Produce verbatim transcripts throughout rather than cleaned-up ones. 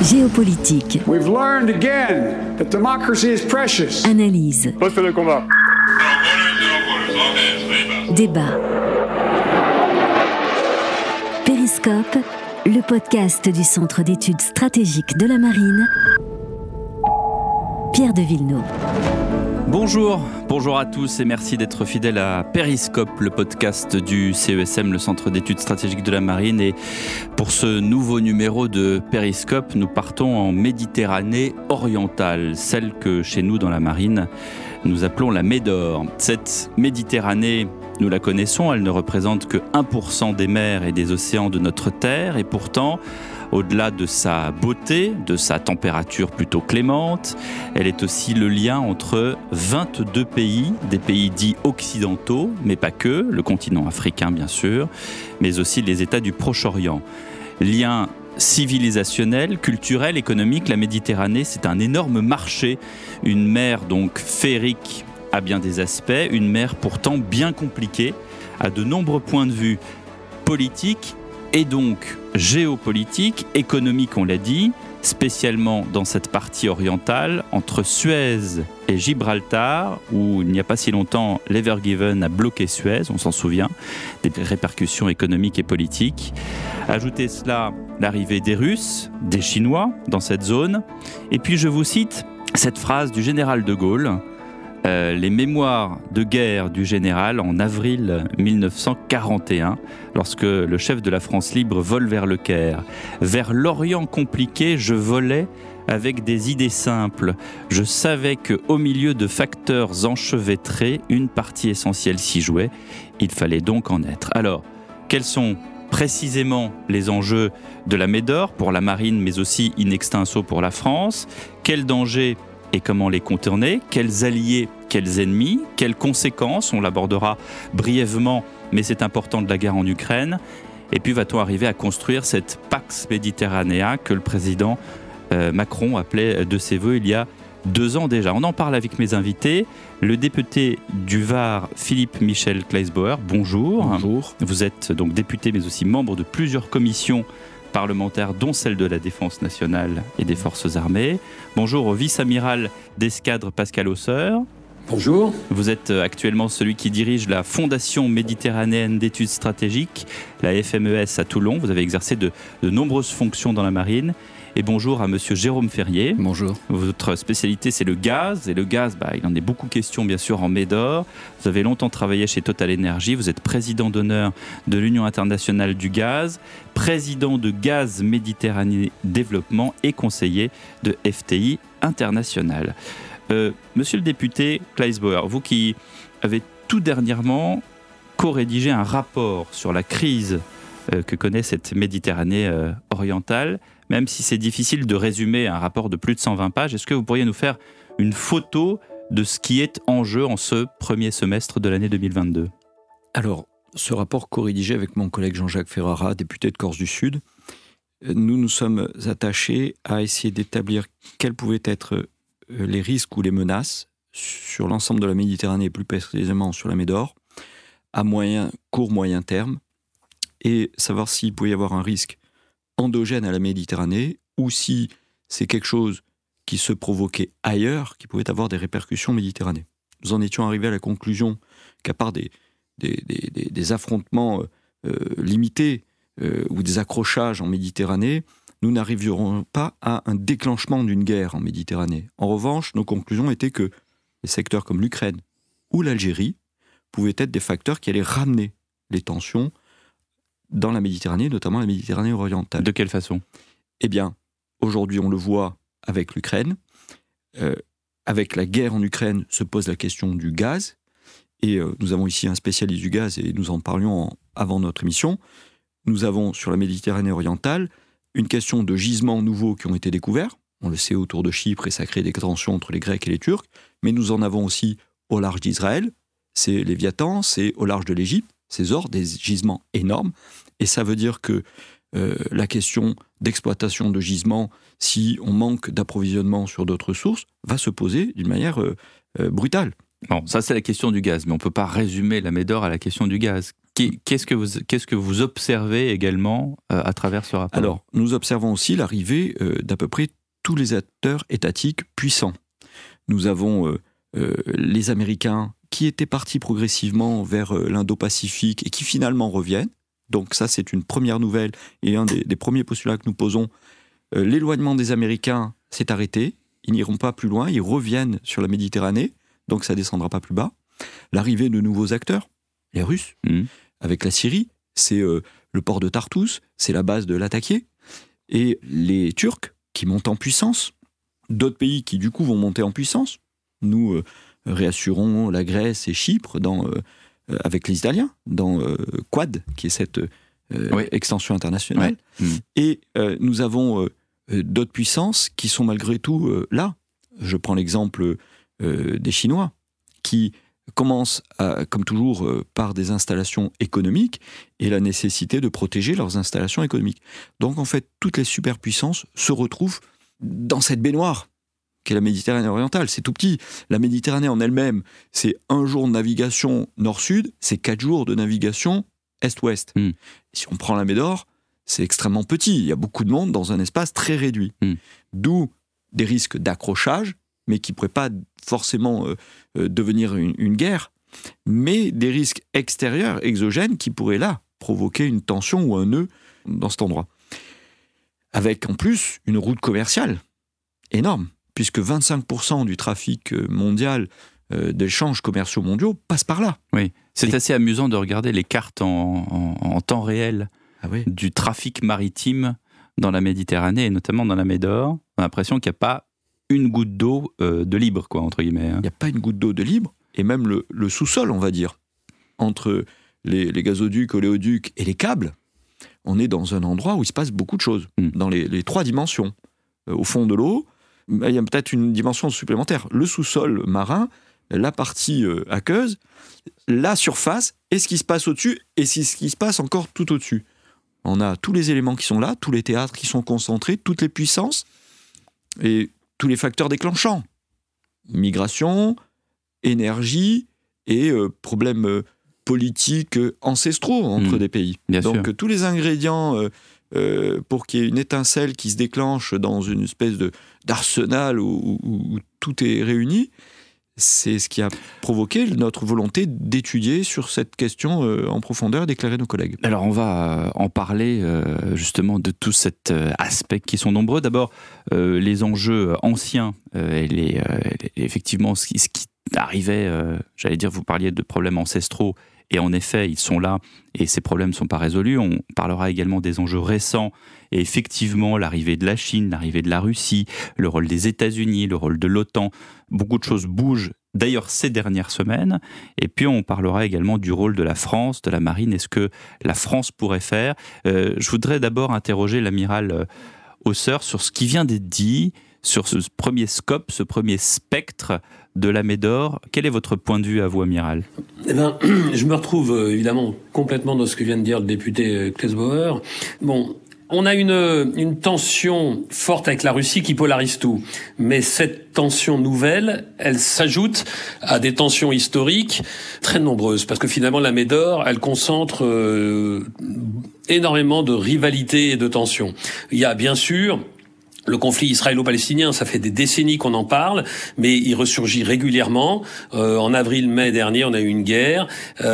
Géopolitique. We've learned again that democracy is precious. Analyse. Poste de combat. Débat. Périscope, le podcast du Centre d'études stratégiques de la Marine. Pierre de Villeneuve. Bonjour, bonjour à tous et merci d'être fidèles à Périscope, le podcast du C E S M, le Centre d'études stratégiques de la Marine. Et pour ce nouveau numéro de Périscope, nous partons en Méditerranée orientale, celle que chez nous dans la Marine, nous appelons la Médor. Cette Méditerranée, nous la connaissons, elle ne représente que un pour cent des mers et des océans de notre Terre. Et pourtant, au-delà de sa beauté, de sa température plutôt clémente, elle est aussi le lien entre vingt-deux pays, des pays dits occidentaux, mais pas que, le continent africain bien sûr, mais aussi les États du Proche-Orient. Lien civilisationnel, culturel, économique, la Méditerranée, c'est un énorme marché, une mer donc féerique à bien des aspects, une mer pourtant bien compliquée, à de nombreux points de vue politiques, et donc géopolitique, économique on l'a dit, spécialement dans cette partie orientale, entre Suez et Gibraltar, où il n'y a pas si longtemps, l'Ever Given a bloqué Suez, on s'en souvient, des répercussions économiques et politiques. Ajoutez cela l'arrivée des Russes, des Chinois dans cette zone, et puis je vous cite cette phrase du général de Gaulle, Euh, les mémoires de guerre du général en avril mille neuf cent quarante et un, lorsque le chef de la France libre vole vers le Caire. Vers l'Orient compliqué, je volais avec des idées simples. Je savais qu'au milieu de facteurs enchevêtrés, une partie essentielle s'y jouait. Il fallait donc en être. Alors, quels sont précisément les enjeux de la Médor pour la marine, mais aussi in extenso pour la France? Quels dangers et comment les contourner? Quels alliés, quels ennemis? Quelles conséquences? On l'abordera brièvement, mais c'est important, de la guerre en Ukraine. Et puis va-t-on arriver à construire cette Pax Mediterranea que le président euh, Macron appelait de ses voeux il y a deux ans déjà? On en parle avec mes invités. Le député du Var, Philippe Michel Kleisbauer, bonjour. Bonjour. Vous êtes donc député, mais aussi membre de plusieurs commissions parlementaires, dont celle de la Défense nationale et des Forces armées. Bonjour au vice-amiral d'escadre Pascal Hausseur. Bonjour. Vous êtes actuellement celui qui dirige la Fondation méditerranéenne d'études stratégiques, la F M E S à Toulon. Vous avez exercé de, de nombreuses fonctions dans la marine. Et bonjour à monsieur Jérôme Ferrier. Bonjour. Votre spécialité, c'est le gaz. Et le gaz, bah, il en est beaucoup question, bien sûr, en Médor. Vous avez longtemps travaillé chez Total Energy. Vous êtes président d'honneur de l'Union internationale du gaz, président de Gaz Méditerranée Développement et conseiller de F T I International. Euh, monsieur le député Kleisbauer, vous qui avez tout dernièrement co-rédigé un rapport sur la crise euh, que connaît cette Méditerranée euh, orientale, même si c'est difficile de résumer un rapport de plus de cent vingt pages, est-ce que vous pourriez nous faire une photo de ce qui est en jeu en ce premier semestre de l'année deux mille vingt-deux? Alors, ce rapport co-rédigé avec mon collègue Jean-Jacques Ferrara, député de Corse du Sud, nous nous sommes attachés à essayer d'établir quels pouvaient être les risques ou les menaces sur l'ensemble de la Méditerranée, et plus précisément sur la Médor, à moyen, court, moyen terme, et savoir s'il pouvait y avoir un risque endogène à la Méditerranée, ou si c'est quelque chose qui se provoquait ailleurs, qui pouvait avoir des répercussions Méditerranée. Nous en étions arrivés à la conclusion qu'à part des, des, des, des affrontements euh, limités euh, ou des accrochages en Méditerranée, nous n'arriverons pas à un déclenchement d'une guerre en Méditerranée. En revanche, nos conclusions étaient que les secteurs comme l'Ukraine ou l'Algérie pouvaient être des facteurs qui allaient ramener les tensions dans la Méditerranée, notamment la Méditerranée orientale. De quelle façon? Eh bien, aujourd'hui, on le voit avec l'Ukraine. Euh, avec la guerre en Ukraine, se pose la question du gaz. Et euh, nous avons ici un spécialiste du gaz, et nous en parlions en, avant notre émission. Nous avons, sur la Méditerranée orientale, une question de gisements nouveaux qui ont été découverts. On le sait autour de Chypre, et ça crée des tensions entre les Grecs et les Turcs. Mais nous en avons aussi au large d'Israël. C'est Léviathan, c'est au large de l'Égypte. Ces ors, des gisements énormes. Et ça veut dire que euh, la question d'exploitation de gisements, si on manque d'approvisionnement sur d'autres sources, va se poser d'une manière euh, euh, brutale. Bon, ça c'est la question du gaz, mais on ne peut pas résumer la Médor à la question du gaz. Qu'est-ce que vous, qu'est-ce que vous observez également euh, à travers ce rapport ? Alors, nous observons aussi l'arrivée euh, d'à peu près tous les acteurs étatiques puissants. Nous avons euh, euh, les Américains qui étaient partis progressivement vers euh, l'Indo-Pacifique et qui finalement reviennent. Donc ça, c'est une première nouvelle et un des, des premiers postulats que nous posons. Euh, l'éloignement des Américains s'est arrêté. Ils n'iront pas plus loin, ils reviennent sur la Méditerranée, donc ça ne descendra pas plus bas. L'arrivée de nouveaux acteurs, les Russes, mmh. avec la Syrie, c'est euh, le port de Tartous, c'est la base de l'attaquer. Et les Turcs qui montent en puissance, d'autres pays qui du coup vont monter en puissance. Nous euh, réassurons la Grèce et Chypre dans, euh, avec les Italiens, dans euh, Quad, qui est cette euh, oui. extension internationale. Ouais. Mmh. Et euh, nous avons euh, d'autres puissances qui sont malgré tout euh, là. Je prends l'exemple euh, des Chinois, qui commencent, à, comme toujours, euh, par des installations économiques et la nécessité de protéger leurs installations économiques. Donc en fait, toutes les superpuissances se retrouvent dans cette baignoire qu'est la Méditerranée orientale. C'est tout petit. La Méditerranée en elle-même, c'est un jour de navigation nord-sud, c'est quatre jours de navigation est-ouest. Mm. Si on prend la Médor, c'est extrêmement petit. Il y a beaucoup de monde dans un espace très réduit. Mm. D'où des risques d'accrochage, mais qui ne pourraient pas forcément euh, euh, devenir une, une guerre, mais des risques extérieurs, exogènes, qui pourraient là provoquer une tension ou un nœud dans cet endroit. Avec en plus une route commerciale énorme, puisque vingt-cinq pour cent du trafic mondial euh, d'échanges commerciaux mondiaux passe par là. Oui, c'est Et... assez amusant de regarder les cartes en, en, en temps réel ah oui. du trafic maritime dans la Méditerranée, et notamment dans la Médor. On a l'impression qu'il n'y a pas une goutte d'eau euh, de libre, quoi, entre guillemets. Hein. Il n'y a pas une goutte d'eau de libre, et même le, le sous-sol, on va dire, entre les, les gazoducs, oléoducs et les câbles, on est dans un endroit où il se passe beaucoup de choses, mmh. dans les, les trois dimensions. Euh, au fond de l'eau, il y a peut-être une dimension supplémentaire. Le sous-sol marin, la partie euh, aqueuse, la surface, et ce qui se passe au-dessus, et ce qui se passe encore tout au-dessus. On a tous les éléments qui sont là, tous les théâtres qui sont concentrés, toutes les puissances, et tous les facteurs déclenchants. Migration, énergie et euh, problèmes euh, politiques euh, ancestraux entre mmh. des pays. Bien Donc sûr. tous les ingrédients euh, euh, pour qu'il y ait une étincelle qui se déclenche dans une espèce de, d'arsenal où, où, où tout est réuni, c'est ce qui a provoqué notre volonté d'étudier sur cette question euh, en profondeur et d'éclairer nos collègues. Alors on va en parler euh, justement de tous cet euh, aspect qui sont nombreux. D'abord, euh, les enjeux anciens, euh, et les, euh, effectivement ce qui, ce qui arrivait, euh, j'allais dire, vous parliez de problèmes ancestraux, et en effet, ils sont là, et ces problèmes ne sont pas résolus. On parlera également des enjeux récents, et effectivement, l'arrivée de la Chine, l'arrivée de la Russie, le rôle des États-Unis, le rôle de l'OTAN. Beaucoup de choses bougent, d'ailleurs, ces dernières semaines. Et puis, on parlera également du rôle de la France, de la marine, et ce que la France pourrait faire. Euh, je voudrais d'abord interroger l'amiral Hausser sur ce qui vient d'être dit, sur ce premier scope, ce premier spectre de la Médor. Quel est votre point de vue à vous, amiral ? Eh ben, je me retrouve euh, évidemment complètement dans ce que vient de dire le député Klesbauer. Bon, on a une, une tension forte avec la Russie qui polarise tout. Mais cette tension nouvelle, elle s'ajoute à des tensions historiques très nombreuses. Parce que finalement, la Médor, elle concentre euh, énormément de rivalités et de tensions. Il y a bien sûr le conflit israélo-palestinien, ça fait des décennies qu'on en parle, mais il ressurgit régulièrement. Euh, en avril-mai dernier, on a eu une guerre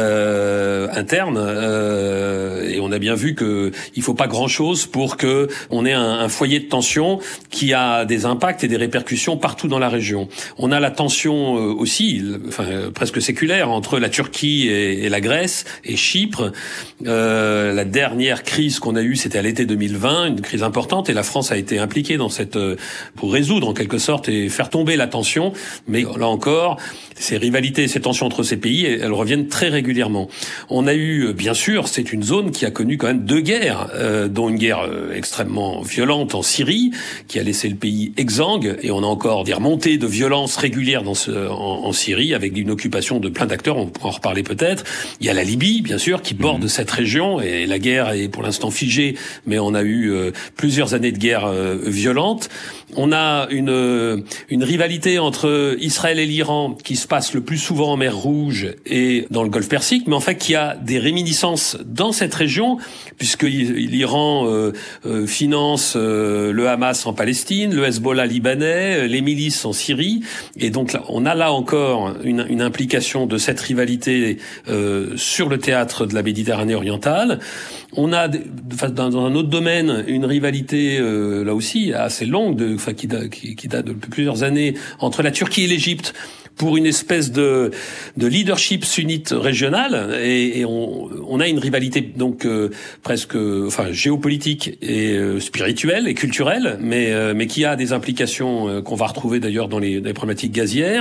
euh, interne, euh, et on a bien vu que il faut pas grand-chose pour que on ait un, un foyer de tension qui a des impacts et des répercussions partout dans la région. On a la tension euh, aussi, enfin euh, presque séculaire, entre la Turquie et, et la Grèce et Chypre. Euh, la dernière crise qu'on a eue, c'était à l'été deux mille vingt, une crise importante, et la France a été impliquée dans cette, pour résoudre en quelque sorte et faire tomber la tension. Mais là encore, ces rivalités, ces tensions entre ces pays, elles reviennent très régulièrement. On a eu, bien sûr, c'est une zone qui a connu quand même deux guerres, euh, dont une guerre euh, extrêmement violente en Syrie, qui a laissé le pays exsangue, et on a encore des remontées de violence régulières dans ce, en, en Syrie, avec une occupation de plein d'acteurs, on pourra en reparler peut-être. Il y a la Libye, bien sûr, qui borde mmh. cette région, et la guerre est pour l'instant figée, mais on a eu euh, plusieurs années de guerre euh, violente violente. On a une, une rivalité entre Israël et l'Iran qui se passe le plus souvent en mer Rouge et dans le Golfe Persique, mais en fait qui a des réminiscences dans cette région, puisque l'Iran euh, euh, finance euh, le Hamas en Palestine, le Hezbollah libanais, les milices en Syrie, et donc là, on a là encore une, une implication de cette rivalité euh, sur le théâtre de la Méditerranée orientale. On a dans un autre domaine une rivalité euh, là aussi assez longue, de, enfin qui, qui, qui date de plusieurs années entre la Turquie et l'Égypte pour une espèce de, de leadership sunnite régional, et, et on, on a une rivalité donc euh, presque, enfin géopolitique et euh, spirituelle et culturelle, mais euh, mais qui a des implications euh, qu'on va retrouver d'ailleurs dans les, dans les problématiques gazières.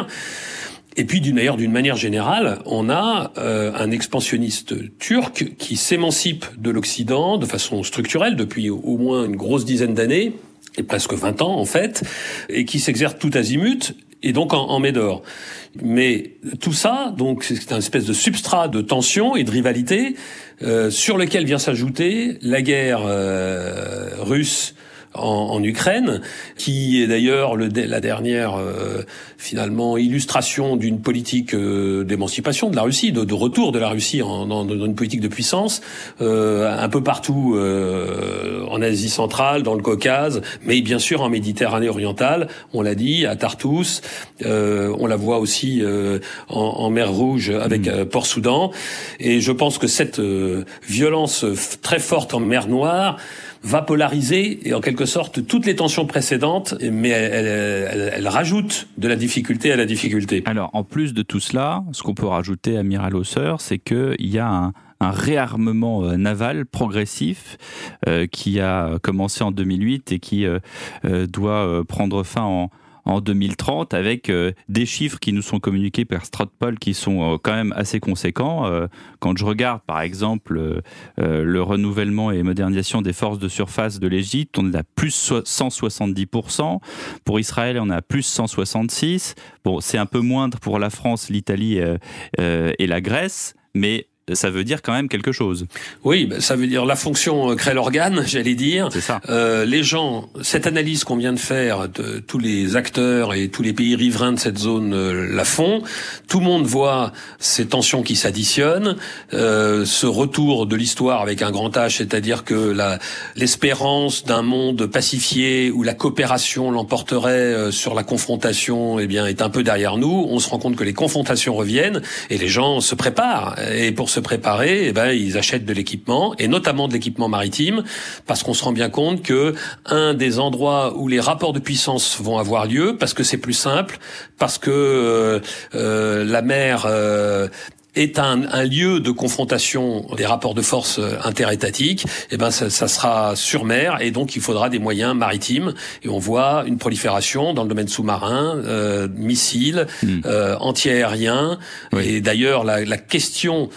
Et puis, d'une manière, d'une manière générale, on a euh, un expansionniste turc qui s'émancipe de l'Occident de façon structurelle depuis au moins une grosse dizaine d'années, et presque vingt ans en fait, et qui s'exerce tout azimut, et donc en, en Médor. Mais tout ça, donc, c'est un espèce de substrat de tension et de rivalité euh, sur lequel vient s'ajouter la guerre euh, russe En, en Ukraine, qui est d'ailleurs le, la dernière euh, finalement illustration d'une politique euh, d'émancipation de la Russie, de, de retour de la Russie en, dans, dans une politique de puissance euh, un peu partout euh, en Asie centrale, dans le Caucase, mais bien sûr en Méditerranée orientale. On l'a dit, à Tartous, euh, on la voit aussi euh, en, en mer Rouge avec euh, Port-Soudan. Et je pense que cette euh, violence f- très forte en mer Noire va polariser et en quelque sorte toutes les tensions précédentes, mais elle, elle, elle, elle rajoute de la difficulté à la difficulté. Alors, en plus de tout cela, ce qu'on peut rajouter, Amiral Hauser, c'est qu'il y a un, un réarmement euh, naval progressif euh, qui a commencé en deux mille huit et qui euh, euh, doit euh, prendre fin en en deux mille trente, avec euh, des chiffres qui nous sont communiqués par Stratpol qui sont euh, quand même assez conséquents. Euh, quand je regarde, par exemple, euh, euh, le renouvellement et modernisation des forces de surface de l'Égypte, on est à plus cent soixante-dix pour cent. Pour Israël, on est à plus cent soixante-six. Bon, c'est un peu moindre pour la France, l'Italie euh, euh, et la Grèce, mais ça veut dire quand même quelque chose. Oui, ben ça veut dire la fonction crée l'organe, j'allais dire. C'est ça. Euh, les gens, cette analyse qu'on vient de faire de tous les acteurs et tous les pays riverains de cette zone euh, la font. Tout le monde voit ces tensions qui s'additionnent, euh, ce retour de l'histoire avec un grand H, c'est-à-dire que la, l'espérance d'un monde pacifié où la coopération l'emporterait euh, sur la confrontation, eh bien, est un peu derrière nous. On se rend compte que les confrontations reviennent et les gens se préparent. Et pour se préparer, eh ben, ils achètent de l'équipement, et notamment de l'équipement maritime, parce qu'on se rend bien compte que un des endroits où les rapports de puissance vont avoir lieu, parce que c'est plus simple, parce que euh, euh, la mer euh, est un, un lieu de confrontation des rapports de force interétatiques, eh ben ça, ça sera sur mer, et donc il faudra des moyens maritimes. Et on voit une prolifération dans le domaine sous-marin, euh, missiles, mmh. euh, anti-aériens. Oui. Et d'ailleurs, la, la question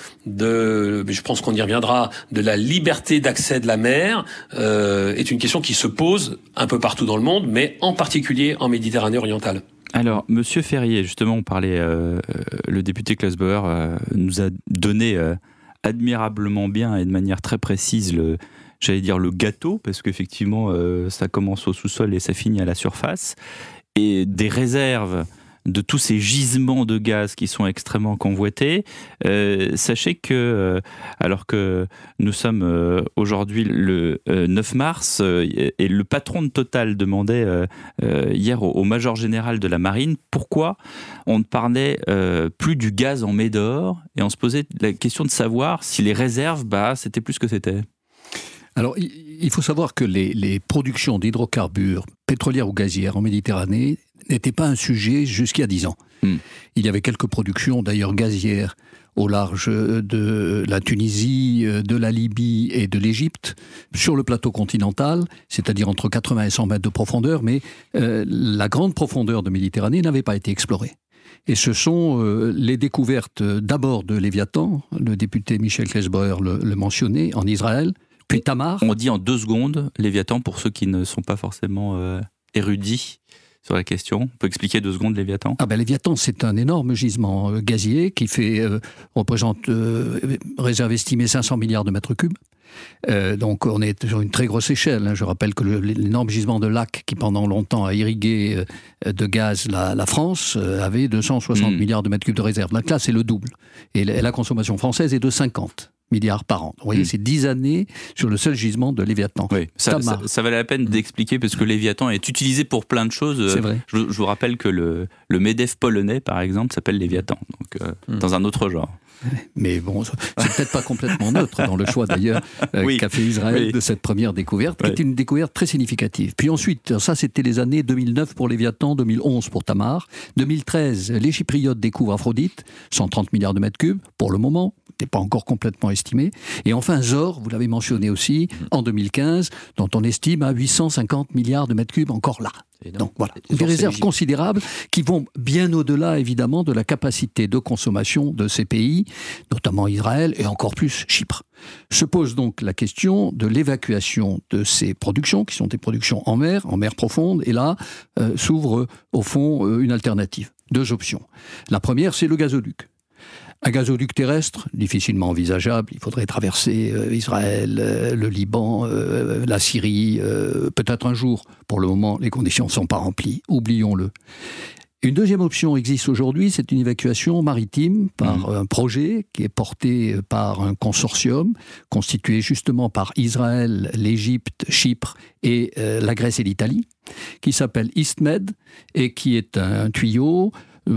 de, je pense qu'on y reviendra, de la liberté d'accès de la mer euh, est une question qui se pose un peu partout dans le monde, mais en particulier en Méditerranée orientale. Alors, Monsieur Ferrier, justement, on parlait, euh, le député Klaus Bauer euh, nous a donné euh, admirablement bien et de manière très précise le, j'allais dire le gâteau, parce qu'effectivement, euh, ça commence au sous-sol et ça finit à la surface, et des réserves de tous ces gisements de gaz qui sont extrêmement convoités. Euh, sachez que, euh, alors que nous sommes euh, aujourd'hui le euh, neuf mars, euh, et le patron de Total demandait euh, euh, hier au, au major général de la marine pourquoi on ne parlait euh, plus du gaz en Médor, et on se posait la question de savoir si les réserves, bah, c'était plus ce que c'était. Alors, il faut savoir que les, les productions d'hydrocarbures pétrolières ou gazières en Méditerranée n'était pas un sujet jusqu'il y a dix ans. Mmh. Il y avait quelques productions, d'ailleurs gazières, au large de la Tunisie, de la Libye et de l'Égypte, sur le plateau continental, c'est-à-dire entre quatre-vingts et cent mètres de profondeur, mais euh, la grande profondeur de Méditerranée n'avait pas été explorée. Et ce sont euh, les découvertes d'abord de Léviathan, le député Michel Klesbauer le, le mentionnait, en Israël, puis Tamar. On dit en deux secondes Léviathan pour ceux qui ne sont pas forcément euh, érudits sur la question. On peut expliquer deux secondes Léviathan ? Ah ben Léviathan, c'est un énorme gisement euh, gazier qui fait, euh, représente, euh, réserve estimée cinq cents milliards de mètres cubes, Euh, donc on est sur une très grosse échelle. Hein. Je rappelle que le, l'énorme gisement de lac qui pendant longtemps a irrigué euh, de gaz la, la France euh, avait deux cent soixante mmh. milliards de mètres cubes de réserve. Donc là, c'est le double. Et la, la consommation française est de cinquante milliards par an. Vous voyez, mmh. c'est dix années sur le seul gisement de Léviathan. Oui, ça, ça, ça valait la peine d'expliquer parce que Léviathan est utilisé pour plein de choses. C'est vrai. Je, je vous rappelle que le, le MEDEF polonais, par exemple, s'appelle Léviathan, donc euh, mmh. dans un autre genre. Mais bon, c'est peut-être pas complètement neutre dans le choix d'ailleurs euh, oui, qu'a fait Israël oui. de cette première découverte, qui oui. était une découverte très significative. Puis ensuite, ça c'était les années deux mille neuf pour Léviathan, deux mille onze pour Tamar, deux mille treize, les Chypriotes découvrent Aphrodite, cent trente milliards de mètres cubes pour le moment, n'est pas encore complètement estimé. Et enfin Zohr, vous l'avez mentionné aussi, en deux mille quinze, dont on estime à huit cent cinquante milliards de mètres cubes encore là. Donc voilà, des réserves considérables qui vont bien au-delà évidemment de la capacité de consommation de ces pays, notamment Israël et encore plus Chypre. Se pose donc la question de l'évacuation de ces productions, qui sont des productions en mer, en mer profonde, et là euh, s'ouvre au fond euh, une alternative. Deux options. La première, c'est le gazoduc. Un gazoduc terrestre, difficilement envisageable. Il faudrait traverser euh, Israël, euh, le Liban, euh, la Syrie, euh, peut-être un jour. Pour le moment, les conditions ne sont pas remplies. Oublions-le. Une deuxième option existe aujourd'hui, c'est une évacuation maritime par mmh. un projet qui est porté par un consortium constitué justement par Israël, l'Égypte, Chypre et euh, la Grèce et l'Italie, qui s'appelle EastMed et qui est un tuyau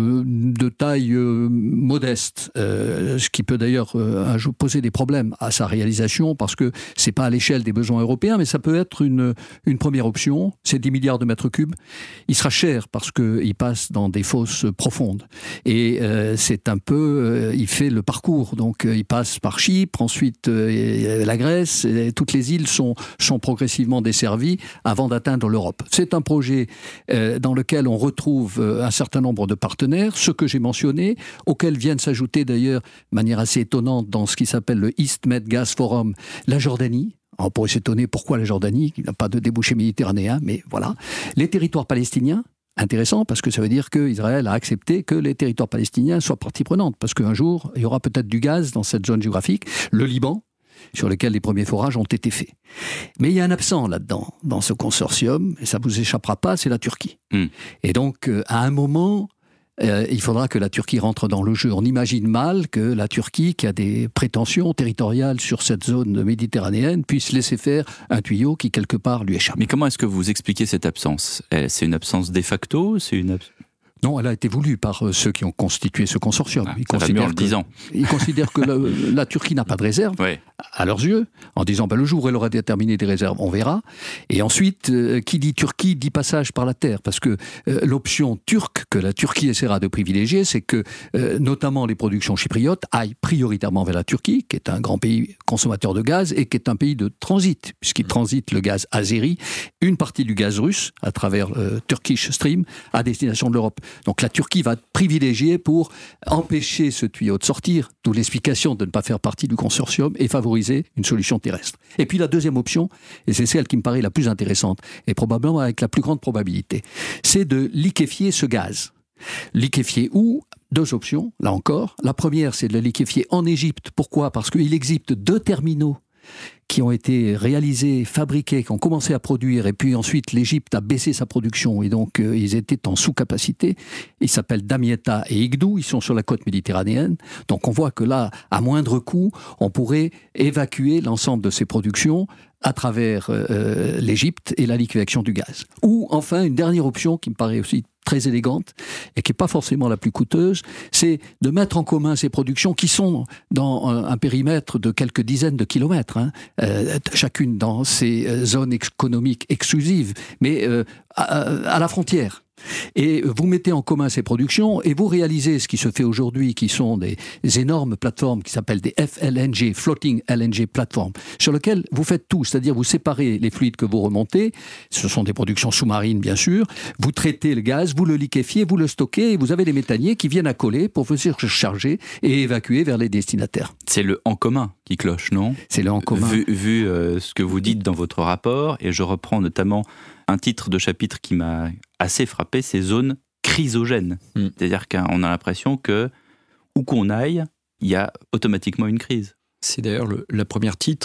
de taille euh, modeste, euh, ce qui peut d'ailleurs euh, poser des problèmes à sa réalisation parce que c'est pas à l'échelle des besoins européens, mais ça peut être une, une première option. C'est dix milliards de mètres cubes. Il sera cher parce qu'il passe dans des fosses profondes. Et euh, c'est un peu... Euh, il fait le parcours. Donc euh, il passe par Chypre, ensuite euh, la Grèce. Et toutes les îles sont, sont progressivement desservies avant d'atteindre l'Europe. C'est un projet euh, dans lequel on retrouve euh, un certain nombre de partenaires, ceux que j'ai mentionnés, auxquels viennent s'ajouter d'ailleurs, de manière assez étonnante, dans ce qui s'appelle le EastMed Gas Forum, la Jordanie. On pourrait s'étonner pourquoi la Jordanie, qui n'a pas de débouché méditerranéen, mais voilà. Les territoires palestiniens, intéressant, parce que ça veut dire qu'Israël a accepté que les territoires palestiniens soient partie prenante, parce qu'un jour, il y aura peut-être du gaz dans cette zone géographique. Le Liban, sur lequel les premiers forages ont été faits. Mais il y a un absent là-dedans, dans ce consortium, et ça ne vous échappera pas, c'est la Turquie. Mm. Et donc, euh, à un moment... Euh, il faudra que la Turquie rentre dans le jeu. On imagine mal que la Turquie, qui a des prétentions territoriales sur cette zone méditerranéenne, puisse laisser faire un tuyau qui, quelque part, lui échappe. Mais comment est-ce que vous expliquez cette absence ? C'est une absence de facto ? C'est une absence... Non, elle a été voulue par ceux qui ont constitué ce consortium. Ah, ils, considèrent que, ils considèrent que la, la Turquie n'a pas de réserve, ouais. à leurs yeux, en disant ben, le jour où elle aura déterminé des réserves, on verra. Et ensuite, euh, qui dit Turquie dit passage par la terre, parce que euh, l'option turque que la Turquie essaiera de privilégier, c'est que euh, notamment les productions chypriotes aillent prioritairement vers la Turquie, qui est un grand pays consommateur de gaz et qui est un pays de transit, puisqu'il transite le gaz azéri, une partie du gaz russe à travers le Turkish Stream à destination de l'Europe. Donc la Turquie va être privilégiée pour empêcher ce tuyau de sortir, d'où l'explication de ne pas faire partie du consortium et favoriser une solution terrestre. Et puis la deuxième option, et c'est celle qui me paraît la plus intéressante, et probablement avec la plus grande probabilité, c'est de liquéfier ce gaz. Liquéfier où ? Deux options, là encore. La première, c'est de le liquéfier en Égypte. Pourquoi ? Parce qu'il existe deux terminaux qui ont été réalisés, fabriqués, qui ont commencé à produire, et puis ensuite l'Égypte a baissé sa production, et donc euh, ils étaient en sous-capacité. Ils s'appellent Damietta et Igdou, ils sont sur la côte méditerranéenne. Donc on voit que là, à moindre coût, on pourrait évacuer l'ensemble de ces productions à travers euh, l'Égypte et la liquéfaction du gaz. Ou enfin, une dernière option qui me paraît aussi très élégante et qui n'est pas forcément la plus coûteuse, c'est de mettre en commun ces productions qui sont dans un, un périmètre de quelques dizaines de kilomètres, hein, euh, chacune dans ces zones économiques exclusives, mais euh, à, à la frontière. Et vous mettez en commun ces productions et vous réalisez ce qui se fait aujourd'hui, qui sont des énormes plateformes qui s'appellent des F L N G, Floating L N G Platforms, sur lesquelles vous faites tout, c'est-à-dire vous séparez les fluides que vous remontez, ce sont des productions sous-marines bien sûr, vous traitez le gaz, vous le liquéfiez, vous le stockez et vous avez des méthaniers qui viennent accoler pour vous charger et évacuer vers les destinataires. C'est le en commun qui cloche, non ? C'est le en commun. Vu, vu euh, ce que vous dites dans votre rapport, et je reprends notamment un titre de chapitre qui m'a assez frappé, c'est zones chrysogènes. Mm. C'est-à-dire qu'on a l'impression que, où qu'on aille, il y a automatiquement une crise. C'est d'ailleurs le la première titre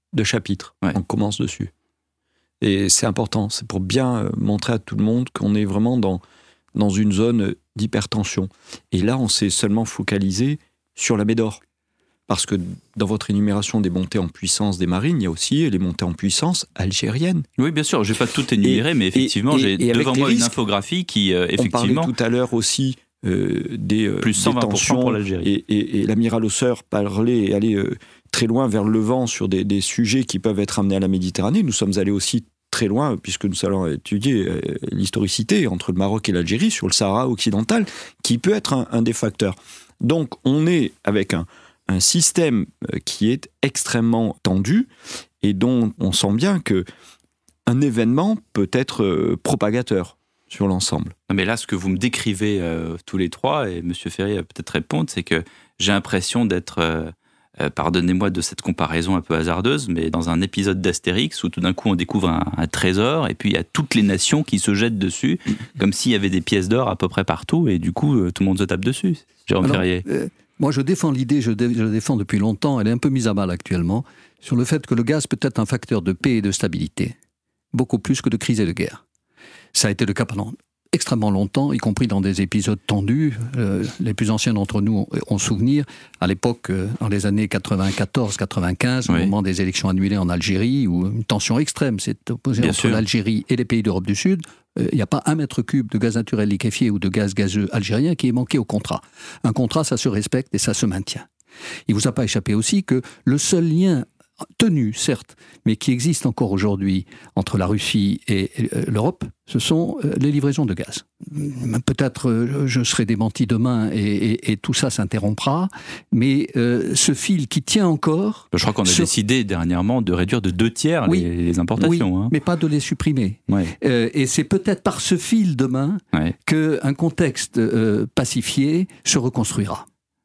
de chapitre. Ouais. On commence dessus. Et c'est important, c'est pour bien montrer à tout le monde qu'on est vraiment dans, dans une zone d'hypertension. Et là, on s'est seulement focalisé sur la Médor. Parce que dans votre énumération des montées en puissance des marines, il y a aussi les montées en puissance algériennes. Oui, bien sûr, je n'ai pas tout énuméré, et, mais effectivement, et, et, j'ai et devant moi risques, une infographie qui, euh, effectivement... On parlait tout à l'heure aussi euh, des, euh, plus cent vingt pour cent des tensions, pour l'Algérie. Et, et, et l'amiral Hausseur parlait et allait euh, très loin vers le Levant sur des, des sujets qui peuvent être amenés à la Méditerranée. Nous sommes allés aussi très loin, puisque nous allons étudier euh, l'historicité entre le Maroc et l'Algérie, sur le Sahara occidental, qui peut être un, un des facteurs. Donc, on est avec un un système qui est extrêmement tendu et dont on sent bien qu'un événement peut être propagateur sur l'ensemble. Non mais là, ce que vous me décrivez euh, tous les trois, et M. Ferry va peut-être répondre, c'est que j'ai l'impression d'être, euh, euh, pardonnez-moi de cette comparaison un peu hasardeuse, mais dans un épisode d'Astérix où tout d'un coup on découvre un, un trésor et puis il y a toutes les nations qui se jettent dessus, comme s'il y avait des pièces d'or à peu près partout et du coup euh, tout le monde se tape dessus. Jérôme Alors, Ferrier. Euh... Moi, je défends l'idée, je, dé, je la défends depuis longtemps, elle est un peu mise à mal actuellement, sur le fait que le gaz peut être un facteur de paix et de stabilité, beaucoup plus que de crise et de guerre. Ça a été le cas pendant extrêmement longtemps, y compris dans des épisodes tendus. Euh, les plus anciens d'entre nous ont, ont souvenir, à l'époque, euh, dans les années quatre-vingt-quatorze quatre-vingt-quinze, oui. Au moment des élections annulées en Algérie, où une tension extrême s'est opposée Bien entre sûr. l'Algérie et les pays d'Europe du Sud, il n'y a pas un mètre cube de gaz naturel liquéfié ou de gaz gazeux algérien qui est manqué au contrat. Un contrat, ça se respecte et ça se maintient. Il ne vous a pas échappé aussi que le seul lien tenu, certes, mais qui existe encore aujourd'hui entre la Russie et l'Europe, ce sont les livraisons de gaz. Peut-être je serai démenti demain et, et, et tout ça s'interrompra, mais euh, ce fil qui tient encore... Je crois qu'on a sur... décidé dernièrement de réduire de deux tiers oui, les, les importations. Oui, hein. mais pas de les supprimer. Ouais. Euh, et c'est peut-être par ce fil demain ouais. qu'un contexte euh, pacifié se reconstruira.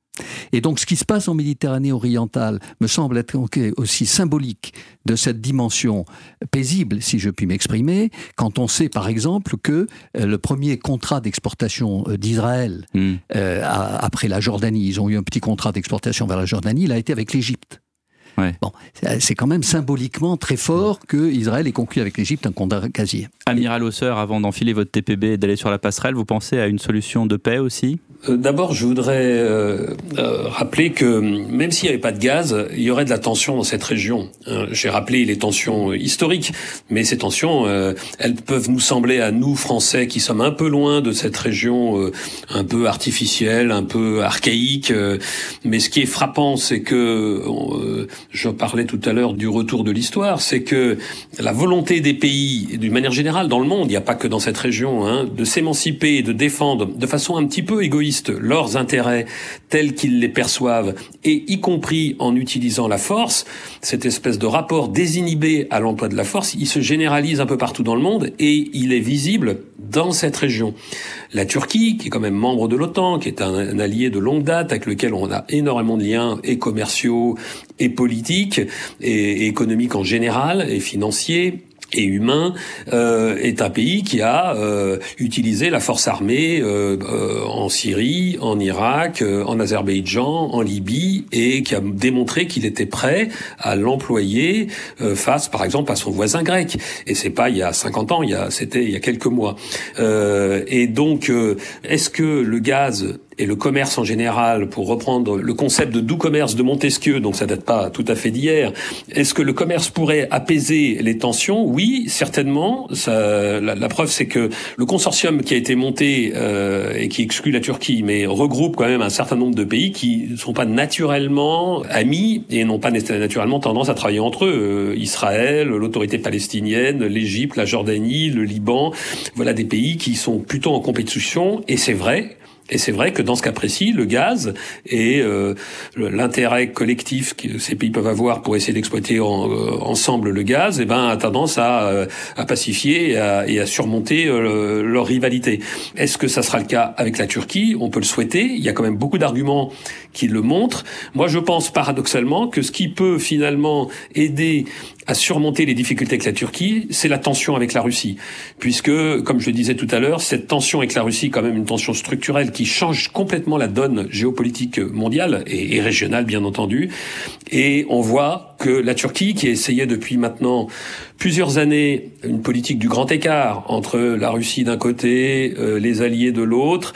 Et donc, ce qui se passe en Méditerranée orientale me semble être aussi symbolique de cette dimension paisible, si je puis m'exprimer, quand on sait, par exemple, que le premier contrat d'exportation d'Israël, mmh. euh, après la Jordanie, ils ont eu un petit contrat d'exportation vers la Jordanie, il a été avec l'Égypte. Ouais. Bon, c'est quand même symboliquement très fort que Israël ait conclu avec l'Égypte un contrat gazier. Amiral Hausseur, avant d'enfiler votre T P B et d'aller sur la passerelle, vous pensez à une solution de paix aussi ? euh, D'abord, je voudrais euh, euh, rappeler que même s'il n'y avait pas de gaz, il y aurait de la tension dans cette région. Euh, J'ai rappelé les tensions historiques, mais ces tensions, euh, elles peuvent nous sembler à nous, Français, qui sommes un peu loin de cette région euh, un peu artificielle, un peu archaïque. Euh, mais ce qui est frappant, c'est que... Euh, je parlais tout à l'heure du retour de l'histoire, c'est que la volonté des pays, d'une manière générale dans le monde, il n'y a pas que dans cette région, hein, de s'émanciper et de défendre de façon un petit peu égoïste leurs intérêts tels qu'ils les perçoivent, et y compris en utilisant la force, cette espèce de rapport désinhibé à l'emploi de la force, il se généralise un peu partout dans le monde et il est visible dans cette région. La Turquie, qui est quand même membre de l'OTAN, qui est un, un allié de longue date avec lequel on a énormément de liens et commerciaux et politiques et, et économiques en général et financiers et humain, euh, est un pays qui a euh, utilisé la force armée euh, euh, en Syrie, en Irak, euh, en Azerbaïdjan, en Libye, et qui a démontré qu'il était prêt à l'employer euh, face, par exemple, à son voisin grec. Et c'est pas il y a cinquante ans, il y a, c'était il y a quelques mois. Euh, et donc, euh, est-ce que le gaz et le commerce en général, pour reprendre le concept de doux commerce de Montesquieu, donc ça date pas tout à fait d'hier, est-ce que le commerce pourrait apaiser les tensions ? Oui, certainement. Ça, la, la preuve, c'est que le consortium qui a été monté euh, et qui exclut la Turquie, mais regroupe quand même un certain nombre de pays qui ne sont pas naturellement amis et n'ont pas naturellement tendance à travailler entre eux. Euh, Israël, l'autorité palestinienne, l'Égypte, la Jordanie, le Liban, voilà des pays qui sont plutôt en compétition, et c'est vrai. Et c'est vrai que dans ce cas précis, le gaz et euh, l'intérêt collectif que ces pays peuvent avoir pour essayer d'exploiter en, euh, ensemble le gaz, eh ben, a tendance à, euh, à pacifier et à, et à surmonter euh, leur rivalité. Est-ce que ça sera le cas avec la Turquie ? On peut le souhaiter. Il y a quand même beaucoup d'arguments qui le montrent. Moi, je pense paradoxalement que ce qui peut finalement aider à surmonter les difficultés avec la Turquie, c'est la tension avec la Russie. Puisque, comme je le disais tout à l'heure, cette tension avec la Russie est quand même une tension structurelle qui change complètement la donne géopolitique mondiale et, et régionale, bien entendu. Et on voit que la Turquie, qui essayait depuis maintenant plusieurs années une politique du grand écart entre la Russie d'un côté, euh, les alliés de l'autre,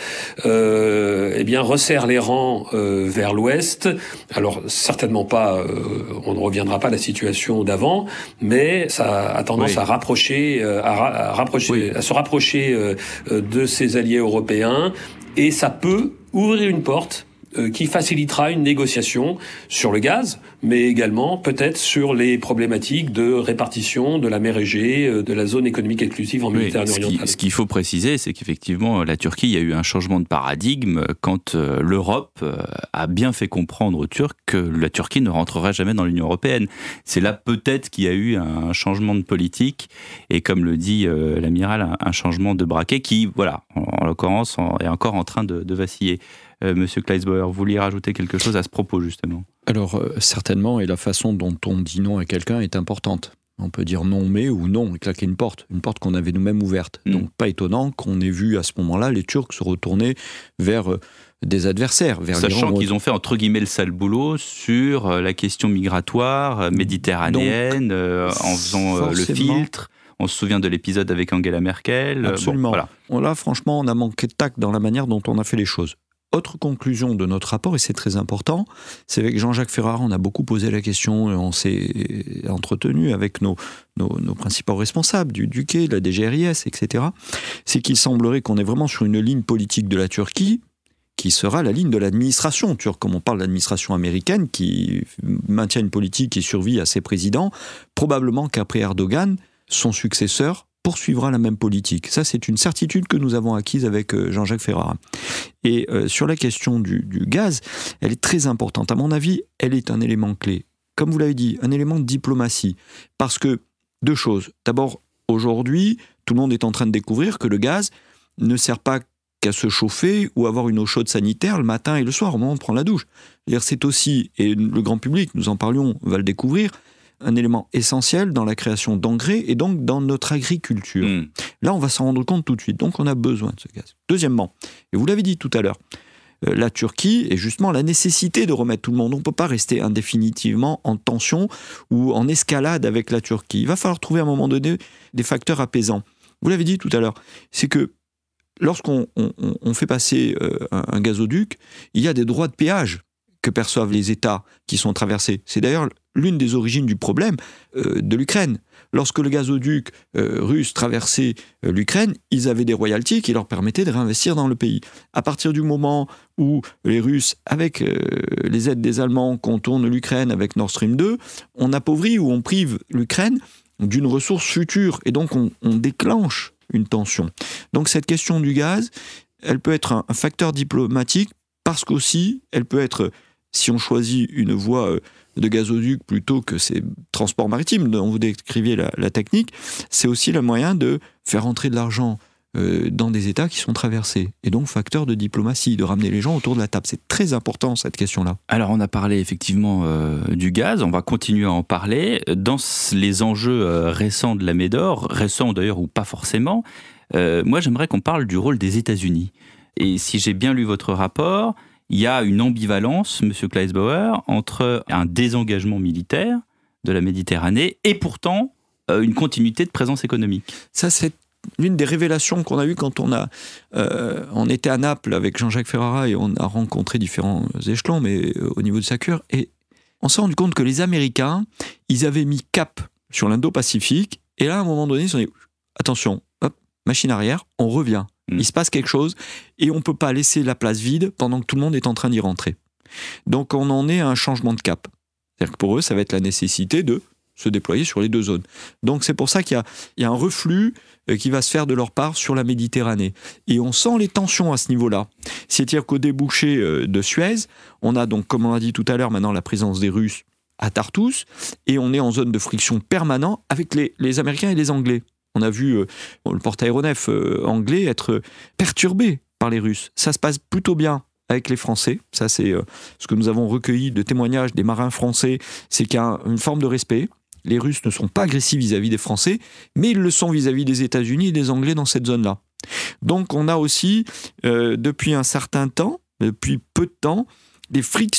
euh, eh bien resserre les rangs euh, vers l'ouest. Alors certainement pas, euh, on ne reviendra pas à la situation d'avant, mais ça a tendance oui. à rapprocher, euh, à, ra- à rapprocher, oui. à se rapprocher euh, de ses alliés européens, et ça peut ouvrir une porte qui facilitera une négociation sur le gaz, mais également peut-être sur les problématiques de répartition de la mer Égée, de la zone économique exclusive en Méditerranée oui, orientale. Ce qu'il faut préciser, c'est qu'effectivement, la Turquie, il y a eu un changement de paradigme quand l'Europe a bien fait comprendre aux Turcs que la Turquie ne rentrerait jamais dans l'Union européenne. C'est là peut-être qu'il y a eu un changement de politique, et comme le dit euh, l'amiral, un changement de braquet qui, voilà, en, en l'occurrence, est encore en train de, de vaciller. Euh, Monsieur Kleisbauer, vous vouliez rajouter quelque chose à ce propos, justement ? Alors, euh, certainement, et la façon dont on dit non à quelqu'un est importante. On peut dire non mais ou non et claquer une porte, une porte qu'on avait nous-mêmes ouverte. Mmh. Donc, pas étonnant qu'on ait vu à ce moment-là les Turcs se retourner vers euh, des adversaires. Vers Sachant l'Iran. qu'ils ont fait, entre guillemets, le sale boulot sur euh, la question migratoire euh, méditerranéenne, Donc, euh, en faisant euh, le filtre. On se souvient de l'épisode avec Angela Merkel. Absolument. Bon, voilà. Là, franchement, on a manqué de tact dans la manière dont on a fait les choses. Autre conclusion de notre rapport, et c'est très important, c'est avec Jean-Jacques Ferrara, on a beaucoup posé la question, on s'est entretenu avec nos, nos, nos principaux responsables du, du quai, de la D G R I S, et cetera. C'est qu'il semblerait qu'on est vraiment sur une ligne politique de la Turquie qui sera la ligne de l'administration turque, comme on parle d'administration américaine, qui maintient une politique qui survit à ses présidents, probablement qu'après Erdogan, son successeur poursuivra la même politique. Ça, c'est une certitude que nous avons acquise avec Jean-Jacques Ferrara. Et euh, sur la question du, du gaz, elle est très importante. À mon avis, elle est un élément clé. Comme vous l'avez dit, un élément de diplomatie. Parce que, deux choses. D'abord, aujourd'hui, tout le monde est en train de découvrir que le gaz ne sert pas qu'à se chauffer ou avoir une eau chaude sanitaire le matin et le soir, au moment de prendre la douche. C'est-à-dire, c'est aussi, et le grand public, nous en parlions, va le découvrir, un élément essentiel dans la création d'engrais et donc dans notre agriculture. Mmh. Là, on va s'en rendre compte tout de suite. Donc, on a besoin de ce gaz. Deuxièmement, et vous l'avez dit tout à l'heure, euh, la Turquie et justement la nécessité de remettre tout le monde. On ne peut pas rester indéfinitivement en tension ou en escalade avec la Turquie. Il va falloir trouver à un moment donné des facteurs apaisants. Vous l'avez dit tout à l'heure, c'est que lorsqu'on on, on fait passer euh, un, un gazoduc, il y a des droits de péage que perçoivent les États qui sont traversés. C'est d'ailleurs l'une des origines du problème euh, de l'Ukraine. Lorsque le gazoduc euh, russe traversait euh, l'Ukraine, ils avaient des royalties qui leur permettaient de réinvestir dans le pays. À partir du moment où les Russes, avec euh, les aides des Allemands, contournent l'Ukraine avec Nord Stream deux, on appauvrit ou on prive l'Ukraine d'une ressource future. Et donc on, on déclenche une tension. Donc cette question du gaz, elle peut être un, un facteur diplomatique parce qu'aussi, elle peut être, si on choisit une voie de gazoduc plutôt que ces transports maritimes dont vous décriviez la, la technique, c'est aussi le moyen de faire entrer de l'argent euh, dans des États qui sont traversés. Et donc, facteur de diplomatie, de ramener les gens autour de la table. C'est très important, cette question-là. Alors, on a parlé effectivement euh, du gaz, on va continuer à en parler. Dans les enjeux euh, récents de la Médor, récents d'ailleurs ou pas forcément, euh, moi j'aimerais qu'on parle du rôle des États-Unis. Et si j'ai bien lu votre rapport, il y a une ambivalence, Monsieur Kleisbauer, entre un désengagement militaire de la Méditerranée et pourtant euh, une continuité de présence économique. Ça, c'est l'une des révélations qu'on a eues quand on, a, euh, on était à Naples avec Jean-Jacques Ferrara et on a rencontré différents échelons, mais euh, au niveau de SACEUR, et on s'est rendu compte que les Américains, ils avaient mis cap sur l'Indo-Pacifique, et là, à un moment donné, ils se sont dit, attention, hop, machine arrière, on revient. Il se passe quelque chose et on ne peut pas laisser la place vide pendant que tout le monde est en train d'y rentrer. Donc on en est à un changement de cap. C'est-à-dire que pour eux, ça va être la nécessité de se déployer sur les deux zones. Donc c'est pour ça qu'il y a, il y a un reflux qui va se faire de leur part sur la Méditerranée. Et on sent les tensions à ce niveau-là. C'est-à-dire qu'au débouché de Suez, on a donc, comme on l'a dit tout à l'heure, maintenant la présence des Russes à Tartous et on est en zone de friction permanente avec les, les Américains et les Anglais. On a vu euh, le porte-aéronef euh, anglais être perturbé par les Russes. Ça se passe plutôt bien avec les Français. Ça, c'est euh, ce que nous avons recueilli de témoignages des marins français. C'est qu'il y a une forme de respect. Les Russes ne sont pas agressifs vis-à-vis des Français, mais ils le sont vis-à-vis des États-Unis et des Anglais dans cette zone-là. Donc, on a aussi, euh, depuis un certain temps, depuis peu de temps, des frictions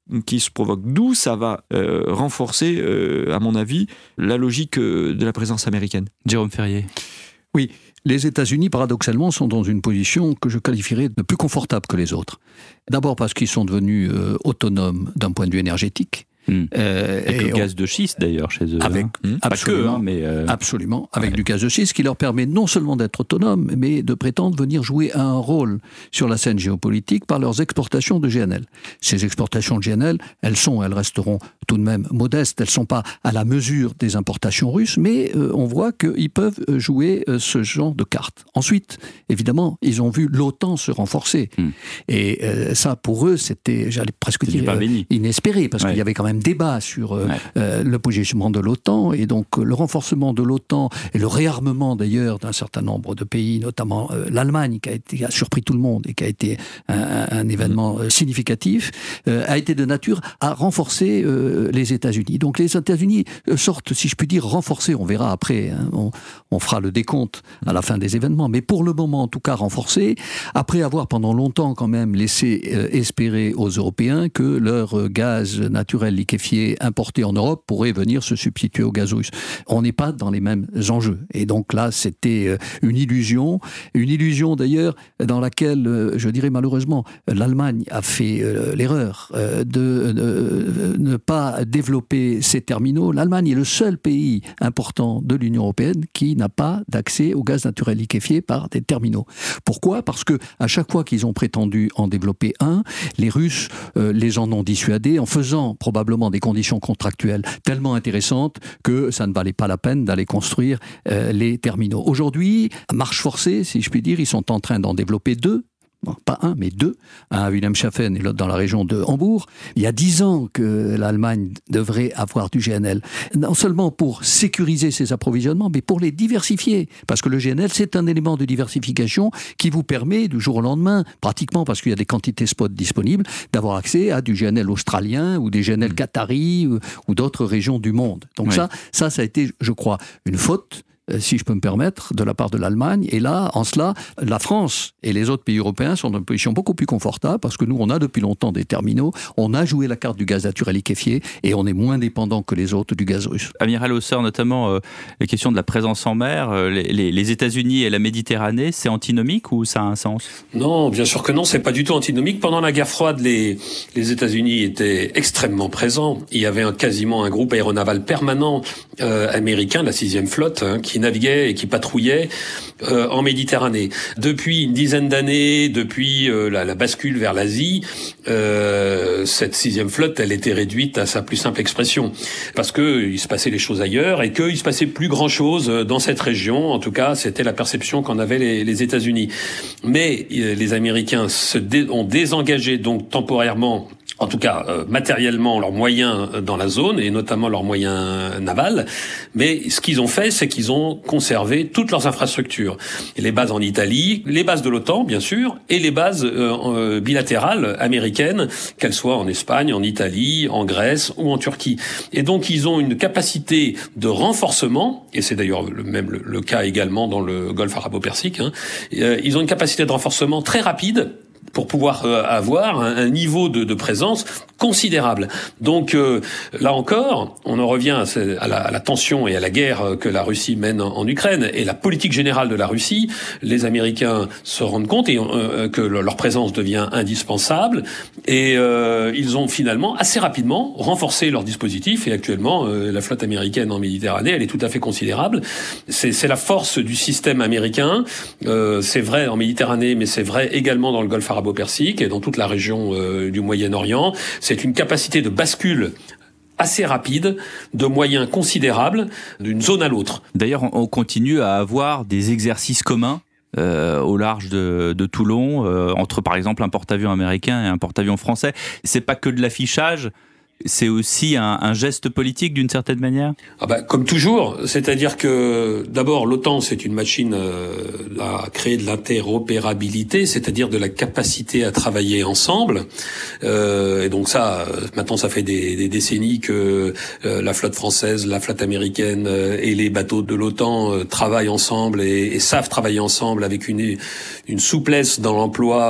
qui se provoquent. D'où ça va euh, renforcer, euh, à mon avis, la logique euh, de la présence américaine. Jérôme Ferrier. Oui, les États-Unis, paradoxalement, sont dans une position que je qualifierais de plus confortable que les autres. D'abord parce qu'ils sont devenus euh, autonomes d'un point de vue énergétique. Mmh. Euh, avec le on... gaz de schiste d'ailleurs chez eux. Avec, hein. absolument, Pas que, hein, mais euh... absolument, avec ouais. du gaz de schiste qui leur permet non seulement d'être autonomes, mais de prétendre venir jouer un rôle sur la scène géopolitique par leurs exportations de G N L. Ces exportations de G N L, elles sont, elles resteront tout de même modestes, elles ne sont pas à la mesure des importations russes, mais euh, on voit qu'ils peuvent jouer euh, ce genre de cartes. Ensuite, évidemment, ils ont vu l'OTAN se renforcer. Mmh. Et euh, ça, pour eux, c'était, j'allais presque c'est dire, euh, inespéré, parce ouais. qu'il y avait quand même débat sur Ouais. Euh, le positionnement de l'OTAN, et donc euh, le renforcement de l'OTAN et le réarmement d'ailleurs d'un certain nombre de pays, notamment euh, l'Allemagne qui a, été, qui a surpris tout le monde et qui a été un, un, un événement euh, significatif, euh, a été de nature à renforcer euh, les États-Unis. Donc les États-Unis euh, sortent, si je puis dire, renforcés, on verra après, hein, on, on fera le décompte à la fin des événements, mais pour le moment en tout cas renforcés, après avoir pendant longtemps quand même laissé euh, espérer aux Européens que leur euh, gaz naturel liquéfié important en Europe pourrait venir se substituer au gaz russe. On n'est pas dans les mêmes enjeux. Et donc là, c'était une illusion. Une illusion d'ailleurs dans laquelle, je dirais malheureusement, l'Allemagne a fait l'erreur de ne pas développer ses terminaux. L'Allemagne est le seul pays important de l'Union européenne qui n'a pas d'accès au gaz naturel liquéfié par des terminaux. Pourquoi ? Parce que à chaque fois qu'ils ont prétendu en développer un, les Russes les en ont dissuadés en faisant probablement des conditions contractuelles tellement intéressantes que ça ne valait pas la peine d'aller construire euh, les terminaux. Aujourd'hui, à marche forcée, si je puis dire, ils sont en train d'en développer deux. Bon, pas un, mais deux, un à Wilhelmshaven et l'autre dans la région de Hambourg. Il y a dix ans que l'Allemagne devrait avoir du G N L, non seulement pour sécuriser ses approvisionnements, mais pour les diversifier. Parce que le G N L, c'est un élément de diversification qui vous permet, du jour au lendemain, pratiquement parce qu'il y a des quantités spot disponibles, d'avoir accès à du G N L australien ou des G N L qatari ou, ou d'autres régions du monde. Donc oui. ça, ça, ça a été, je crois, une faute, si je peux me permettre, de la part de l'Allemagne. Et là, en cela, la France et les autres pays européens sont dans une position beaucoup plus confortable parce que nous, on a depuis longtemps des terminaux, on a joué la carte du gaz naturel liquéfié et on est moins dépendant que les autres du gaz russe. Amiral Hauser, notamment, euh, les questions de la présence en mer, euh, les, les, les États-Unis et la Méditerranée, c'est antinomique ou ça a un sens ? Non, bien sûr que non, c'est pas du tout antinomique. Pendant la guerre froide, les, les États-Unis étaient extrêmement présents. Il y avait un, quasiment un groupe aéronaval permanent euh, américain, la sixième flotte, hein, qui naviguait et qui patrouillait euh, en Méditerranée. Depuis une dizaine d'années, depuis euh, la, la bascule vers l'Asie, euh, cette sixième flotte, elle était réduite à sa plus simple expression, parce que il se passait les choses ailleurs et qu'il se passait plus grand-chose dans cette région. En tout cas, c'était la perception qu'en avaient les, les États-Unis. Mais euh, les Américains se dé- ont désengagé donc temporairement, en tout cas euh, matériellement, leurs moyens dans la zone, et notamment leurs moyens navals. Mais ce qu'ils ont fait, c'est qu'ils ont conservé toutes leurs infrastructures. Et les bases en Italie, les bases de l'OTAN, bien sûr, et les bases euh, euh, bilatérales américaines, qu'elles soient en Espagne, en Italie, en Grèce ou en Turquie. Et donc, ils ont une capacité de renforcement, et c'est d'ailleurs le même le, le cas également dans le Golfe arabo-persique, hein, euh, ils ont une capacité de renforcement très rapide, pour pouvoir euh, avoir un, un niveau de, de présence considérable. Donc euh, là encore, on en revient à, à, la, à la tension et à la guerre que la Russie mène en, en Ukraine et la politique générale de la Russie. Les Américains se rendent compte et, euh, que leur présence devient indispensable et euh, ils ont finalement assez rapidement renforcé leur dispositif et actuellement euh, la flotte américaine en Méditerranée, elle est tout à fait considérable. C'est, c'est la force du système américain. Euh, c'est vrai en Méditerranée, mais c'est vrai également dans le Golfe arabo-persique et dans toute la région euh, du Moyen-Orient. C'est une capacité de bascule assez rapide, de moyens considérables, d'une zone à l'autre. D'ailleurs, on continue à avoir des exercices communs euh, au large de, de Toulon, euh, entre par exemple un porte-avions américain et un porte-avions français. C'est pas que de l'affichage, c'est aussi un, un geste politique d'une certaine manière ? Ah bah, comme toujours, c'est-à-dire que d'abord l'OTAN c'est une machine euh, à créer de l'interopérabilité, c'est-à-dire de la capacité à travailler ensemble. Euh, et donc ça, maintenant ça fait des, des décennies que euh, la flotte française, la flotte américaine euh, et les bateaux de l'OTAN euh, travaillent ensemble et, et savent travailler ensemble avec une, une souplesse dans l'emploi euh,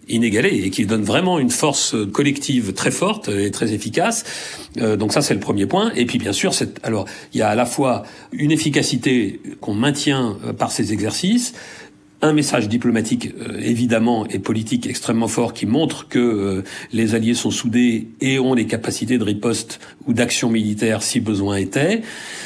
inégalée et qui donne vraiment une force collective très forte et très efficace. Euh, donc ça, c'est le premier point. Et puis, bien sûr, c'est, alors, il y a à la fois une efficacité qu'on maintient par ces exercices, un message diplomatique euh, évidemment et politique extrêmement fort qui montre que euh, les alliés sont soudés et ont les capacités de riposte ou d'action militaire si besoin était.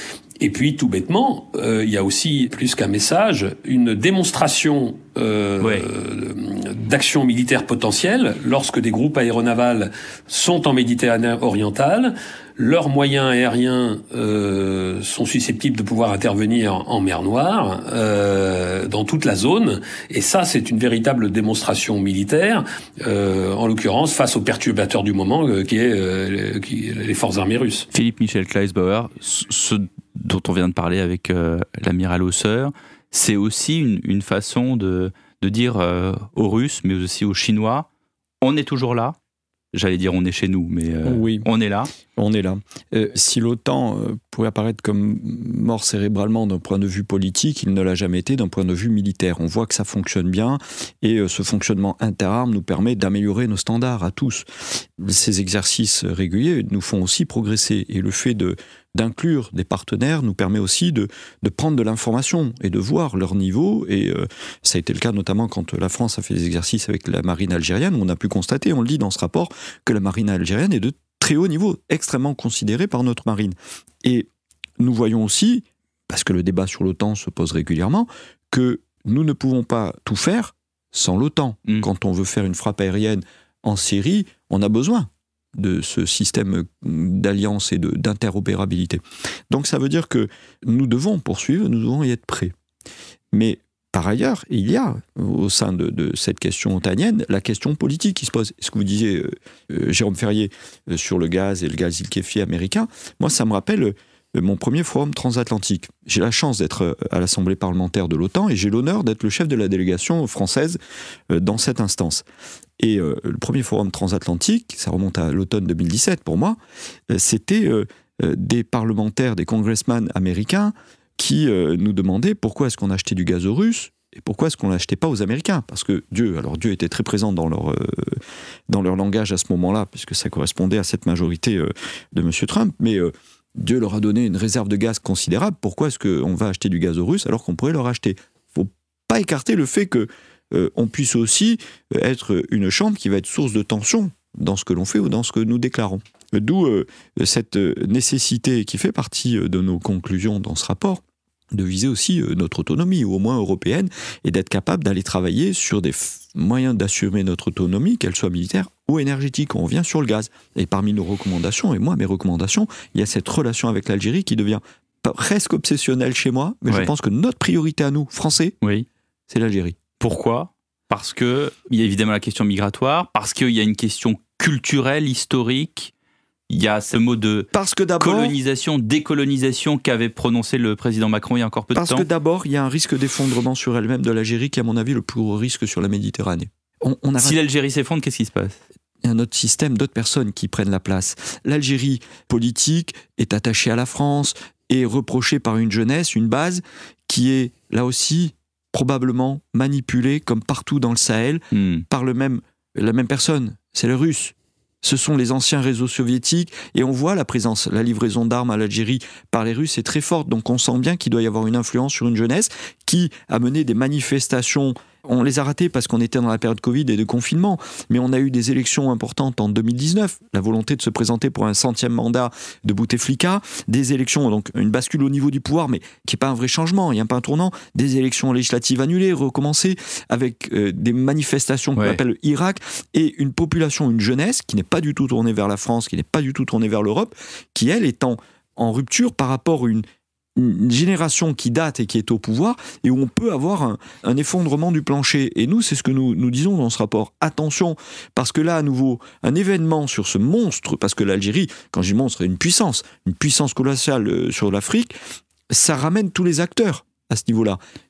Et puis, tout bêtement, euh, il y a aussi, plus qu'un message, une démonstration euh, ouais. d'action militaire potentielle lorsque des groupes aéronavals sont en Méditerranée orientale. Leurs moyens aériens euh, sont susceptibles de pouvoir intervenir en mer Noire, euh, dans toute la zone. Et ça, c'est une véritable démonstration militaire, euh, en l'occurrence face au perturbateur du moment, euh, qui est euh, qui, les forces armées russes. Philippe Michel Kleisbauer, ce dont on vient de parler avec euh, l'amiral Hausseur, c'est aussi une, une façon de, de dire euh, aux Russes, mais aussi aux Chinois, on est toujours là. J'allais dire on est chez nous, mais euh, oui. on est là. On est là. Euh, si l'OTAN euh, pouvait apparaître comme mort cérébralement d'un point de vue politique, il ne l'a jamais été d'un point de vue militaire. On voit que ça fonctionne bien et euh, ce fonctionnement interarmes nous permet d'améliorer nos standards à tous. Ces exercices réguliers nous font aussi progresser et le fait de d'inclure des partenaires nous permet aussi de, de prendre de l'information et de voir leur niveau. Et euh, ça a été le cas notamment quand la France a fait des exercices avec la marine algérienne. On a pu constater, on le dit dans ce rapport, que la marine algérienne est de très haut niveau, extrêmement considérée par notre marine. Et nous voyons aussi, parce que le débat sur l'OTAN se pose régulièrement, que nous ne pouvons pas tout faire sans l'OTAN. Mmh. Quand on veut faire une frappe aérienne en Syrie, on a besoin de ce système d'alliance et de, d'interopérabilité. Donc ça veut dire que nous devons poursuivre, nous devons y être prêts. Mais par ailleurs, il y a au sein de, de cette question otanienne la question politique qui se pose. Ce que vous disiez, euh, Jérôme Ferrier, euh, sur le gaz et le gaz liquéfié américain, moi ça me rappelle euh, mon premier forum transatlantique. J'ai la chance d'être à l'Assemblée parlementaire de l'OTAN et j'ai l'honneur d'être le chef de la délégation française euh, dans cette instance. Et euh, le premier forum transatlantique, ça remonte à l'automne deux mille dix-sept pour moi, euh, c'était euh, euh, des parlementaires, des congressmen américains qui euh, nous demandaient pourquoi est-ce qu'on achetait du gaz aux Russes et pourquoi est-ce qu'on ne l'achetait pas aux Américains. Parce que Dieu, alors Dieu était très présent dans leur, euh, dans leur langage à ce moment-là, puisque ça correspondait à cette majorité euh, de M. Trump, mais euh, Dieu leur a donné une réserve de gaz considérable. Pourquoi est-ce qu'on va acheter du gaz aux Russes alors qu'on pourrait leur acheter ? Il ne faut pas écarter le fait que Euh, on puisse aussi être une chambre qui va être source de tension dans ce que l'on fait ou dans ce que nous déclarons. D'où euh, cette nécessité qui fait partie de nos conclusions dans ce rapport, de viser aussi euh, notre autonomie, ou au moins européenne, et d'être capable d'aller travailler sur des f- moyens d'assumer notre autonomie, qu'elle soit militaire ou énergétique. On revient sur le gaz. Et parmi nos recommandations, et moi mes recommandations, il y a cette relation avec l'Algérie qui devient presque obsessionnelle chez moi, mais ouais. Je pense que notre priorité à nous, Français, oui. c'est l'Algérie. Pourquoi ? Parce qu'il y a évidemment la question migratoire, parce qu'il y a une question culturelle, historique, il y a ce mot de parce que colonisation, décolonisation qu'avait prononcé le président Macron il y a encore peu de parce temps. Parce que d'abord, il y a un risque d'effondrement sur elle-même de l'Algérie qui est à mon avis le plus gros risque sur la Méditerranée. On, on a... Si l'Algérie s'effondre, qu'est-ce qui se passe ? Il y a un autre système, d'autres personnes qui prennent la place. L'Algérie politique est attachée à la France et reprochée par une jeunesse, une base qui est là aussi probablement manipulé, comme partout dans le Sahel, mmh. par le même, la même personne, c'est les Russes. Ce sont les anciens réseaux soviétiques, et on voit la présence, la livraison d'armes à l'Algérie par les Russes est très forte, donc on sent bien qu'il doit y avoir une influence sur une jeunesse qui a mené des manifestations. On les a ratées parce qu'on était dans la période Covid et de confinement, mais on a eu des élections importantes en deux mille dix-neuf, la volonté de se présenter pour un centième mandat de Bouteflika, des élections, donc une bascule au niveau du pouvoir, mais qui n'est pas un vrai changement, il n'y a pas un tournant, des élections législatives annulées, recommencées, avec euh, des manifestations qu'on ouais. appelle Irak, et une population, une jeunesse qui n'est pas du tout tournée vers la France, qui n'est pas du tout tournée vers l'Europe, qui elle est en, en rupture par rapport à une une génération qui date et qui est au pouvoir et où on peut avoir un, un effondrement du plancher. Et nous, c'est ce que nous, nous disons dans ce rapport. Attention, parce que là, à nouveau, un événement sur ce monstre, parce que l'Algérie, quand je dis monstre, est une puissance, une puissance colossale sur l'Afrique, ça ramène tous les acteurs à ce niveau-là.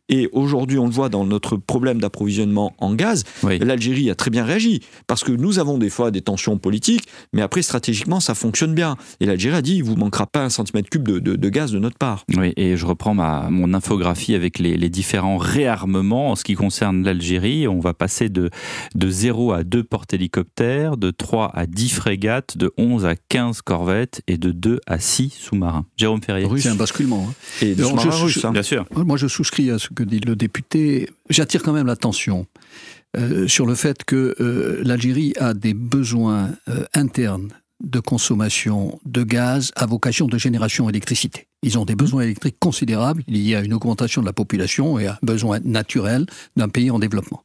Et aujourd'hui, on le voit dans notre problème d'approvisionnement en gaz, oui. l'Algérie a très bien réagi, parce que nous avons des fois des tensions politiques, mais après, stratégiquement, ça fonctionne bien. Et l'Algérie a dit, il ne vous manquera pas un centimètre cube de, de, de gaz de notre part. Oui, et je reprends ma, mon infographie avec les, les différents réarmements en ce qui concerne l'Algérie. On va passer de, de zéro à deux porte-hélicoptères, de trois à dix frégates, de onze à quinze corvettes et de deux à six sous-marins. Jérôme Ferrier. Oui, c'est un basculement. Hein. Et des sous-marins russes, hein. Bien sûr. Moi, je souscris à ce que dit le député. J'attire quand même l'attention euh, sur le fait que euh, l'Algérie a des besoins euh, internes de consommation de gaz à vocation de génération d'électricité. Ils ont des besoins électriques considérables liés à une augmentation de la population et à un besoin naturel d'un pays en développement.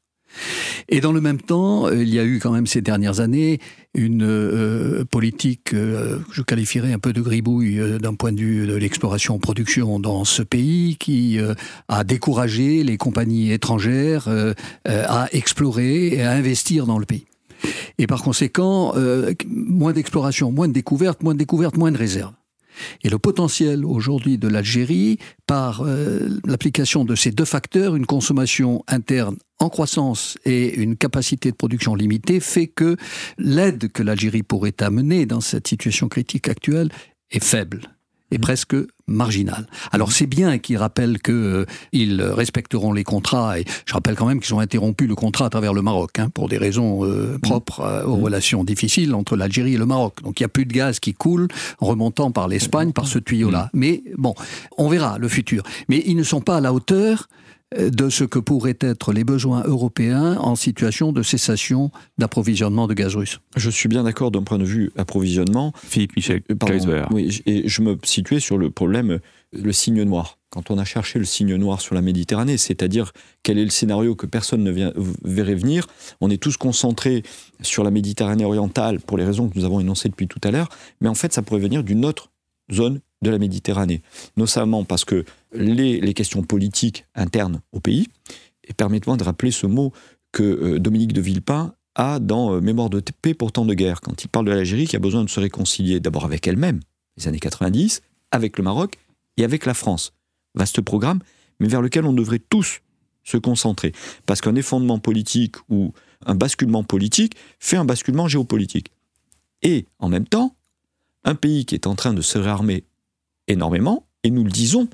Et dans le même temps, il y a eu quand même ces dernières années une euh, politique, euh, je qualifierais un peu de gribouille euh, d'un point de vue de l'exploration-production dans ce pays, qui euh, a découragé les compagnies étrangères euh, euh, à explorer et à investir dans le pays. Et par conséquent, euh, moins d'exploration, moins de découvertes, moins de découvertes, moins de réserves. Et le potentiel aujourd'hui de l'Algérie, par euh, l'application de ces deux facteurs, une consommation interne en croissance et une capacité de production limitée, fait que l'aide que l'Algérie pourrait amener dans cette situation critique actuelle est faible. Est presque marginal. Alors c'est bien qu'ils rappellent qu'ils euh, respecteront les contrats, et je rappelle quand même qu'ils ont interrompu le contrat à travers le Maroc, hein, pour des raisons euh, propres euh, aux relations difficiles entre l'Algérie et le Maroc. Donc il n'y a plus de gaz qui coule remontant par l'Espagne, par ce tuyau-là. Mais bon, on verra le futur. Mais ils ne sont pas à la hauteur de ce que pourraient être les besoins européens en situation de cessation d'approvisionnement de gaz russe. Je suis bien d'accord d'un point de vue approvisionnement. Philippe Michel Kleisber. Oui, et je me situais sur le problème, le signe noir. Quand on a cherché le signe noir sur la Méditerranée, c'est-à-dire quel est le scénario que personne ne vient, verrait venir, on est tous concentrés sur la Méditerranée orientale pour les raisons que nous avons énoncées depuis tout à l'heure, mais en fait ça pourrait venir d'une autre zone de la Méditerranée, notamment parce que les, les questions politiques internes au pays, et permettez-moi de rappeler ce mot que euh, Dominique de Villepin a dans euh, Mémoire de paix pour temps de guerre, quand il parle de l'Algérie qui a besoin de se réconcilier d'abord avec elle-même, les années quatre-vingt-dix, avec le Maroc et avec la France. Vaste programme, mais vers lequel on devrait tous se concentrer, parce qu'un effondrement politique ou un basculement politique fait un basculement géopolitique. Et en même temps, un pays qui est en train de se réarmer énormément, et nous le disons,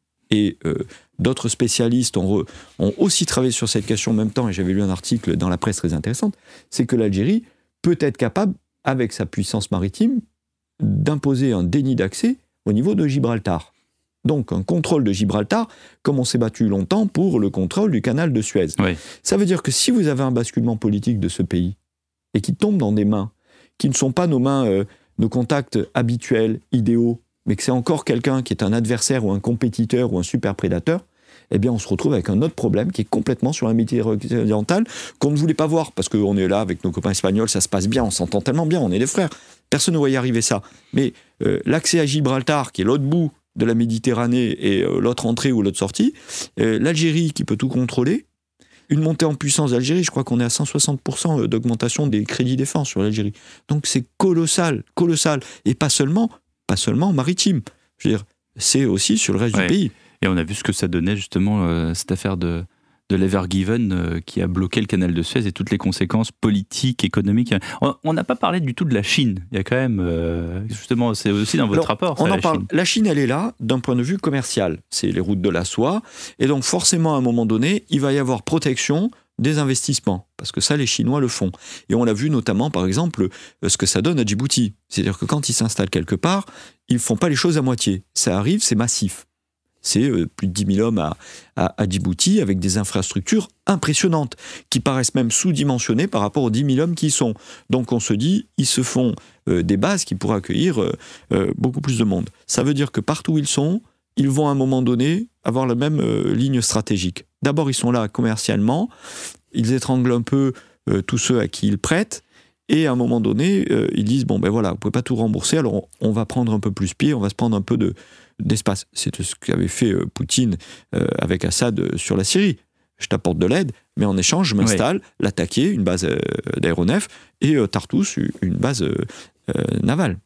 et euh, d'autres spécialistes ont, re, ont aussi travaillé sur cette question en même temps, et j'avais lu un article dans la presse très intéressant, c'est que l'Algérie peut être capable, avec sa puissance maritime, d'imposer un déni d'accès au niveau de Gibraltar. Donc un contrôle de Gibraltar, comme on s'est battu longtemps pour le contrôle du canal de Suez. Oui. Ça veut dire que si vous avez un basculement politique de ce pays, et qui tombe dans des mains qui ne sont pas nos mains, euh, nos contacts habituels, idéaux, mais que c'est encore quelqu'un qui est un adversaire ou un compétiteur ou un super prédateur, eh bien on se retrouve avec un autre problème qui est complètement sur la Méditerranée orientale, qu'on ne voulait pas voir, parce qu'on est là avec nos copains espagnols, ça se passe bien, on s'entend tellement bien, on est des frères. Personne ne voyait arriver ça. Mais euh, l'accès à Gibraltar, qui est l'autre bout de la Méditerranée et euh, l'autre entrée ou l'autre sortie, euh, l'Algérie qui peut tout contrôler, une montée en puissance d'Algérie, je crois qu'on est à cent soixante pour cent d'augmentation des crédits défense sur l'Algérie. Donc c'est colossal, colossal. Et pas seulement, pas seulement maritime. Je veux dire, c'est aussi sur le reste ouais. du pays. Et on a vu ce que ça donnait justement, euh, cette affaire de, de l'Evergiven euh, qui a bloqué le canal de Suez et toutes les conséquences politiques, économiques. On n'a pas parlé du tout de la Chine. Il y a quand même, euh, justement, c'est aussi dans votre Alors, rapport. On ça, en la parle. Chine. La Chine, elle est là d'un point de vue commercial. C'est les routes de la soie. Et donc forcément, à un moment donné, il va y avoir protection des investissements, parce que ça, les Chinois le font. Et on l'a vu notamment, par exemple, ce que ça donne à Djibouti. C'est-à-dire que quand ils s'installent quelque part, ils ne font pas les choses à moitié. Ça arrive, c'est massif. C'est euh, plus de dix mille hommes à, à, à Djibouti, avec des infrastructures impressionnantes, qui paraissent même sous-dimensionnées par rapport aux dix mille hommes qui y sont. Donc on se dit, ils se font euh, des bases qui pourraient accueillir euh, euh, beaucoup plus de monde. Ça veut dire que partout où ils sont, ils vont à un moment donné avoir la même euh, ligne stratégique. D'abord, ils sont là commercialement, ils étranglent un peu euh, tous ceux à qui ils prêtent, et à un moment donné, euh, ils disent, bon ben voilà, vous ne pouvez pas tout rembourser, alors on, on va prendre un peu plus pied, on va se prendre un peu de, d'espace. C'est ce qu'avait fait euh, Poutine euh, avec Assad euh, sur la Syrie. Je t'apporte de l'aide, mais en échange, je m'installe, oui. l'attaquer, une base euh, d'aéronefs, et euh, Tartous, une base euh, euh, navale.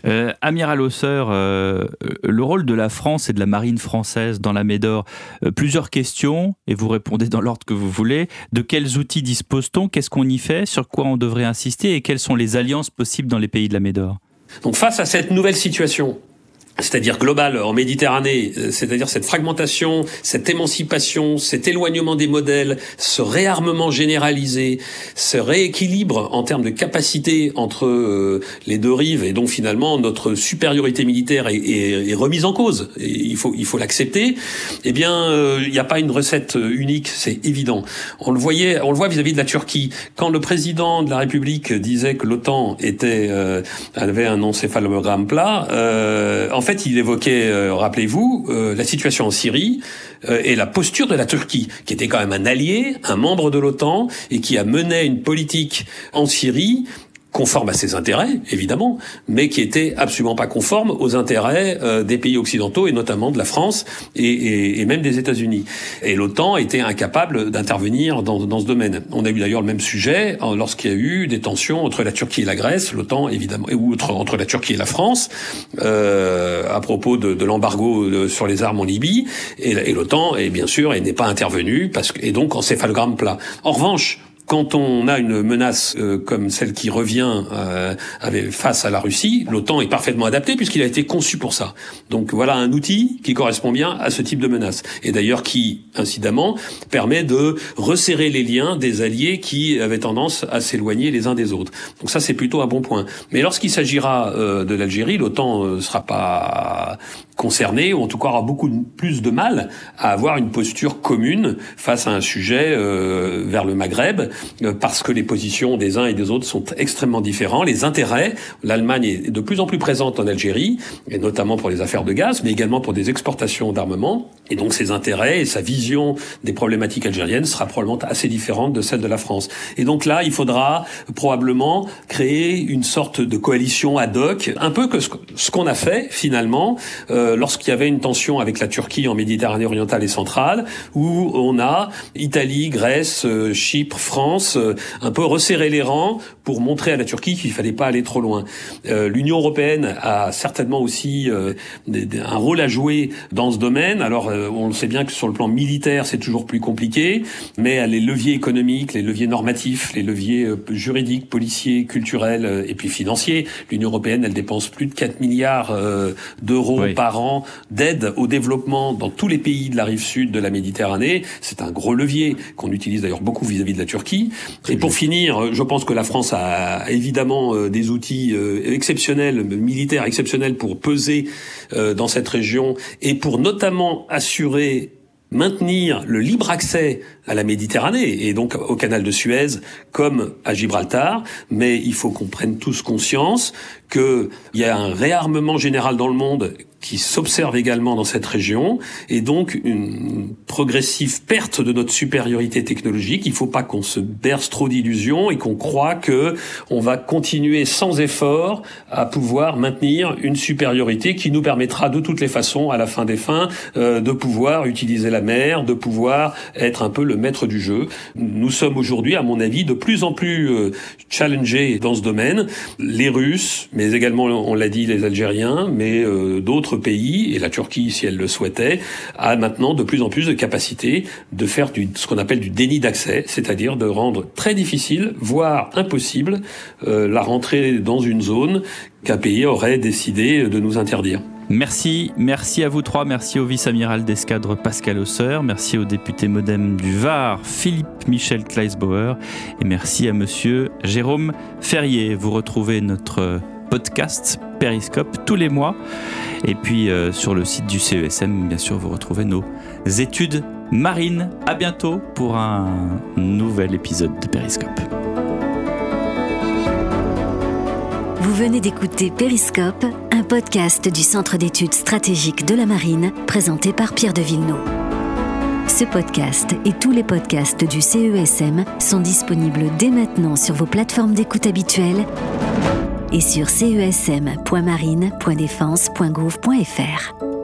Euh, Amiral Hausseur, euh, le rôle de la France et de la marine française dans la Médor, euh, plusieurs questions, et vous répondez dans l'ordre que vous voulez. De quels outils dispose-t-on? Qu'est-ce qu'on y fait? Sur quoi on devrait insister? Et quelles sont les alliances possibles dans les pays de la Médor? Donc face à cette nouvelle situation, c'est-à-dire globale en Méditerranée, c'est-à-dire cette fragmentation, cette émancipation, cet éloignement des modèles, ce réarmement généralisé, ce rééquilibre en termes de capacité entre euh, les deux rives, et donc finalement notre supériorité militaire est, est, est remise en cause. Et il faut il faut l'accepter. Eh bien, il euh, n'y a pas une recette unique, c'est évident. On le voyait, on le voit vis-à-vis de la Turquie. Quand le président de la République disait que l'OTAN était euh, avait un encéphalogramme plat, euh, en En fait, il évoquait, euh, rappelez-vous, euh, la situation en Syrie euh, et la posture de la Turquie, qui était quand même un allié, un membre de l'OTAN, et qui a mené une politique en Syrie conforme à ses intérêts, évidemment, mais qui était absolument pas conforme aux intérêts euh, des pays occidentaux, et notamment de la France et, et, et même des États-Unis. Et l'OTAN était incapable d'intervenir dans, dans ce domaine. On a eu d'ailleurs le même sujet lorsqu'il y a eu des tensions entre la Turquie et la Grèce, l'OTAN évidemment, ou entre, entre la Turquie et la France, euh, à propos de, de l'embargo de, sur les armes en Libye, et, et l'OTAN, est bien sûr, n'est pas intervenue, parce que, et donc encéphalogramme plat. En revanche, quand on a une menace euh, comme celle qui revient euh, avec, face à la Russie, l'OTAN est parfaitement adapté puisqu'il a été conçu pour ça. Donc voilà un outil qui correspond bien à ce type de menace. Et d'ailleurs qui, incidemment, permet de resserrer les liens des alliés qui avaient tendance à s'éloigner les uns des autres. Donc ça, c'est plutôt un bon point. Mais lorsqu'il s'agira euh, de l'Algérie, l'OTAN ne euh, sera pas concerné, ou en tout cas aura beaucoup plus de mal à avoir une posture commune face à un sujet euh, vers le Maghreb, euh, parce que les positions des uns et des autres sont extrêmement différents. Les intérêts, l'Allemagne est de plus en plus présente en Algérie, et notamment pour les affaires de gaz, mais également pour des exportations d'armement, et donc ses intérêts et sa vision des problématiques algériennes sera probablement assez différente de celle de la France. Et donc là, il faudra probablement créer une sorte de coalition ad hoc, un peu que ce qu'on a fait finalement, euh, lorsqu'il y avait une tension avec la Turquie en Méditerranée orientale et centrale, où on a Italie, Grèce, euh, Chypre, France, euh, un peu resserré les rangs pour montrer à la Turquie qu'il fallait pas aller trop loin. Euh, L'Union européenne a certainement aussi euh, des, des, un rôle à jouer dans ce domaine. Alors, euh, on sait bien que sur le plan militaire, c'est toujours plus compliqué, mais les leviers économiques, les leviers normatifs, les leviers euh, juridiques, policiers, culturels euh, et puis financiers, l'Union européenne, elle dépense plus de quatre milliards euh, d'euros oui. par an d'aide au développement dans tous les pays de la rive sud de la Méditerranée. C'est un gros levier qu'on utilise d'ailleurs beaucoup vis-à-vis de la Turquie. Très et pour bien. finir, je pense que la France a évidemment euh, des outils euh, exceptionnels, militaires exceptionnels pour peser euh, dans cette région et pour notamment assurer maintenir le libre accès à la Méditerranée et donc au canal de Suez comme à Gibraltar, mais il faut qu'on prenne tous conscience qu'il y a un réarmement général dans le monde qui s'observe également dans cette région, et donc une progressive perte de notre supériorité technologique. Il ne faut pas qu'on se berce trop d'illusions et qu'on croit que on va continuer sans effort à pouvoir maintenir une supériorité qui nous permettra de toutes les façons, à la fin des fins, euh, de pouvoir utiliser la mer, de pouvoir être un peu le maître du jeu. Nous sommes aujourd'hui, à mon avis, de plus en plus euh, challengés dans ce domaine. Les Russes, mais également, on l'a dit, les Algériens, mais euh, d'autres pays, et la Turquie, si elle le souhaitait, a maintenant de plus en plus de capacité de faire du, ce qu'on appelle du déni d'accès, c'est-à-dire de rendre très difficile, voire impossible, euh, la rentrée dans une zone qu'un pays aurait décidé de nous interdire. Merci, merci à vous trois, merci au vice-amiral d'escadre Pascal Hausseur, merci au député modem du Var Philippe Michel Kleisbauer, et merci à monsieur Jérôme Ferrier. Vous retrouvez notre podcast Périscope tous les mois, et puis euh, sur le site du C E S M, bien sûr, vous retrouvez nos études marines. À bientôt pour un nouvel épisode de Périscope. Vous venez d'écouter Périscope, un podcast du Centre d'études stratégiques de la Marine, présenté par Pierre de Villeneuve. Ce podcast et tous les podcasts du C E S M sont disponibles dès maintenant sur vos plateformes d'écoute habituelles et sur c e s m point marine point défense point gouv point f r.